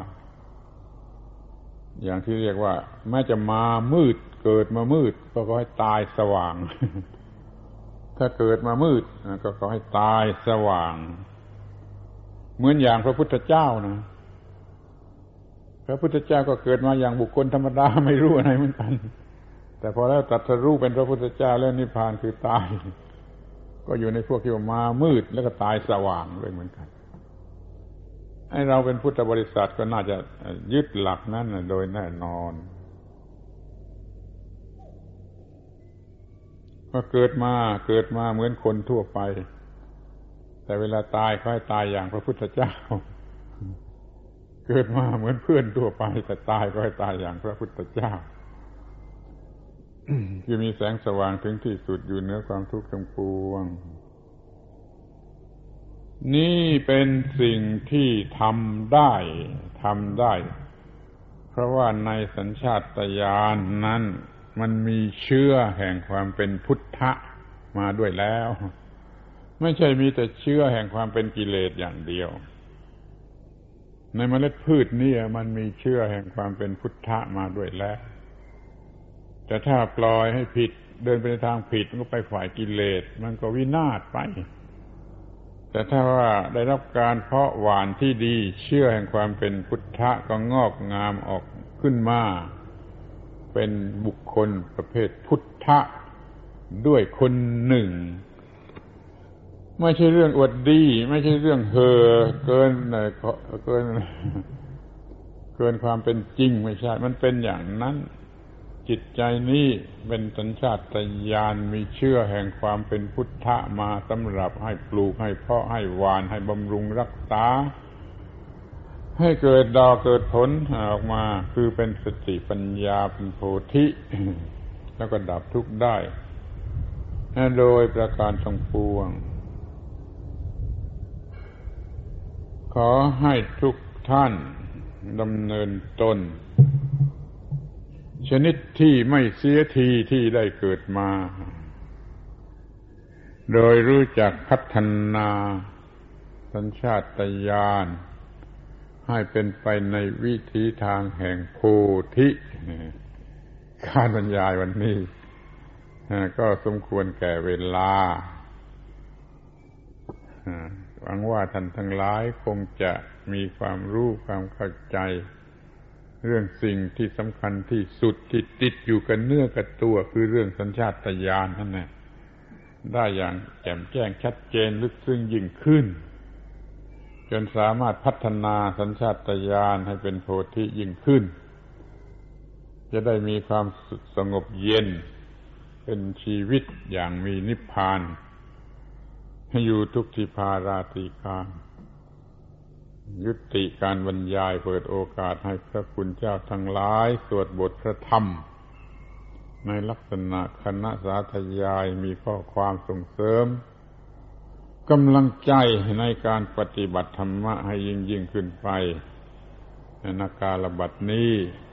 อย่างที่เรียกว่าแม้จะมามืดเกิดมามืดก็ขอให้ตายสว่างถ้าเกิดมามืดก็ขอให้ตายสว่างเหมือนอย่างพระพุทธเจ้านะพระพุทธเจ้าก็เกิดมาอย่างบุคคลธรรมดาไม่รู้อะไรเหมือนกันแต่พอแล้วตรัสรู้เป็นพระพุทธเจ้าแล้วนิพพานคือตายก็อยู่ในพวกที่ว่ามามืดแล้วก็ตายสว่างด้วยเหมือนกันให้เราเป็นพุทธบริษัทก็น่าจะยึดหลักนั้นโดยแน่นอนก็เกิดมาเกิดมาเหมือนคนทั่วไปแต่เวลาตายก็ให้ตายอย่างพระพุทธเจ้าเกิดมาเหมือนเพื่อนทั่วไปแต่ตายก็ให้ตายอย่างพระพุทธเจ้าจะมีแสงสว่างถึงที่สุดอยู่เหนือความทุกข์ทั้งปวงนี่เป็นสิ่งที่ทำได้ทำได้เพราะว่าในสัญชาตญาณนั้นมันมีเชื้อแห่งความเป็นพุทธะมาด้วยแล้วไม่ใช่มีแต่เชื้อแห่งความเป็นกิเลสอย่างเดียวในเมล็ดพืชนี่มันมีเชื้อแห่งความเป็นพุทธะมาด้วยแล้วแต่ถ้าปล่อยให้ผิดเดินไปในทางผิดมันก็ไปฝ่ายกิเลสมันก็วินาศไปแต่ถ้าว่าได้รับการเพาะหว่านที่ดีเชื่อแห่งความเป็นพุทธะก็งอกงามออกขึ้นมาเป็นบุคคลประเภทพุทธะด้วยคนหนึ่งไม่ใช่เรื่องอวดดีไม่ใช่เรื่องเห่อเกินเกินเกินความเป็นจริงไม่ใช่มันเป็นอย่างนั้นจิตใจนี้เป็นสัญชาตญาณมีเชื่อแห่งความเป็นพุทธะมาสำหรับให้ปลูกให้เพาะให้หว่านให้บำรุงรักษาให้เกิดดอกเกิดผลออกมาคือเป็นสติปัญญาเป็นโพธิแล้วก็ดับทุกข์ได้โดยประการทั้งปวงขอให้ทุกท่านดำเนินตนชนิดที่ไม่เสียทีที่ได้เกิดมาโดยรู้จักพัฒนาสัญชาตญาณให้เป็นไปในวิถีทางแห่งโพธิการบรรยายวันนี้ก็สมควรแก่เวลาหวังว่าท่านทั้งหลายคงจะมีความรู้ความเข้าใจเรื่องสิ่งที่สำคัญที่สุดที่ติดอยู่กับเนื้อกับตัวคือเรื่องสัญชาตญาณนั่นแหละได้อย่างแจ่มแจ้งชัดเจนลึกซึ้งยิ่งขึ้นจนสามารถพัฒนาสัญชาตญาณให้เป็นโพธิยิ่งขึ้นจะได้มีความสงบเย็นเป็นชีวิตอย่างมีนิพพานให้อยู่ทุกทิพาราตรีการยุติการบรรยายเปิดโอกาสให้พระคุณเจ้าทั้งหลายสวดบทพระธรรมในลักษณะคณะสาธยายมีข้อความส่งเสริมกำลังใจในการปฏิบัติธรรมะให้ยิ่งยิ่งขึ้นไปในกาลบัดนี้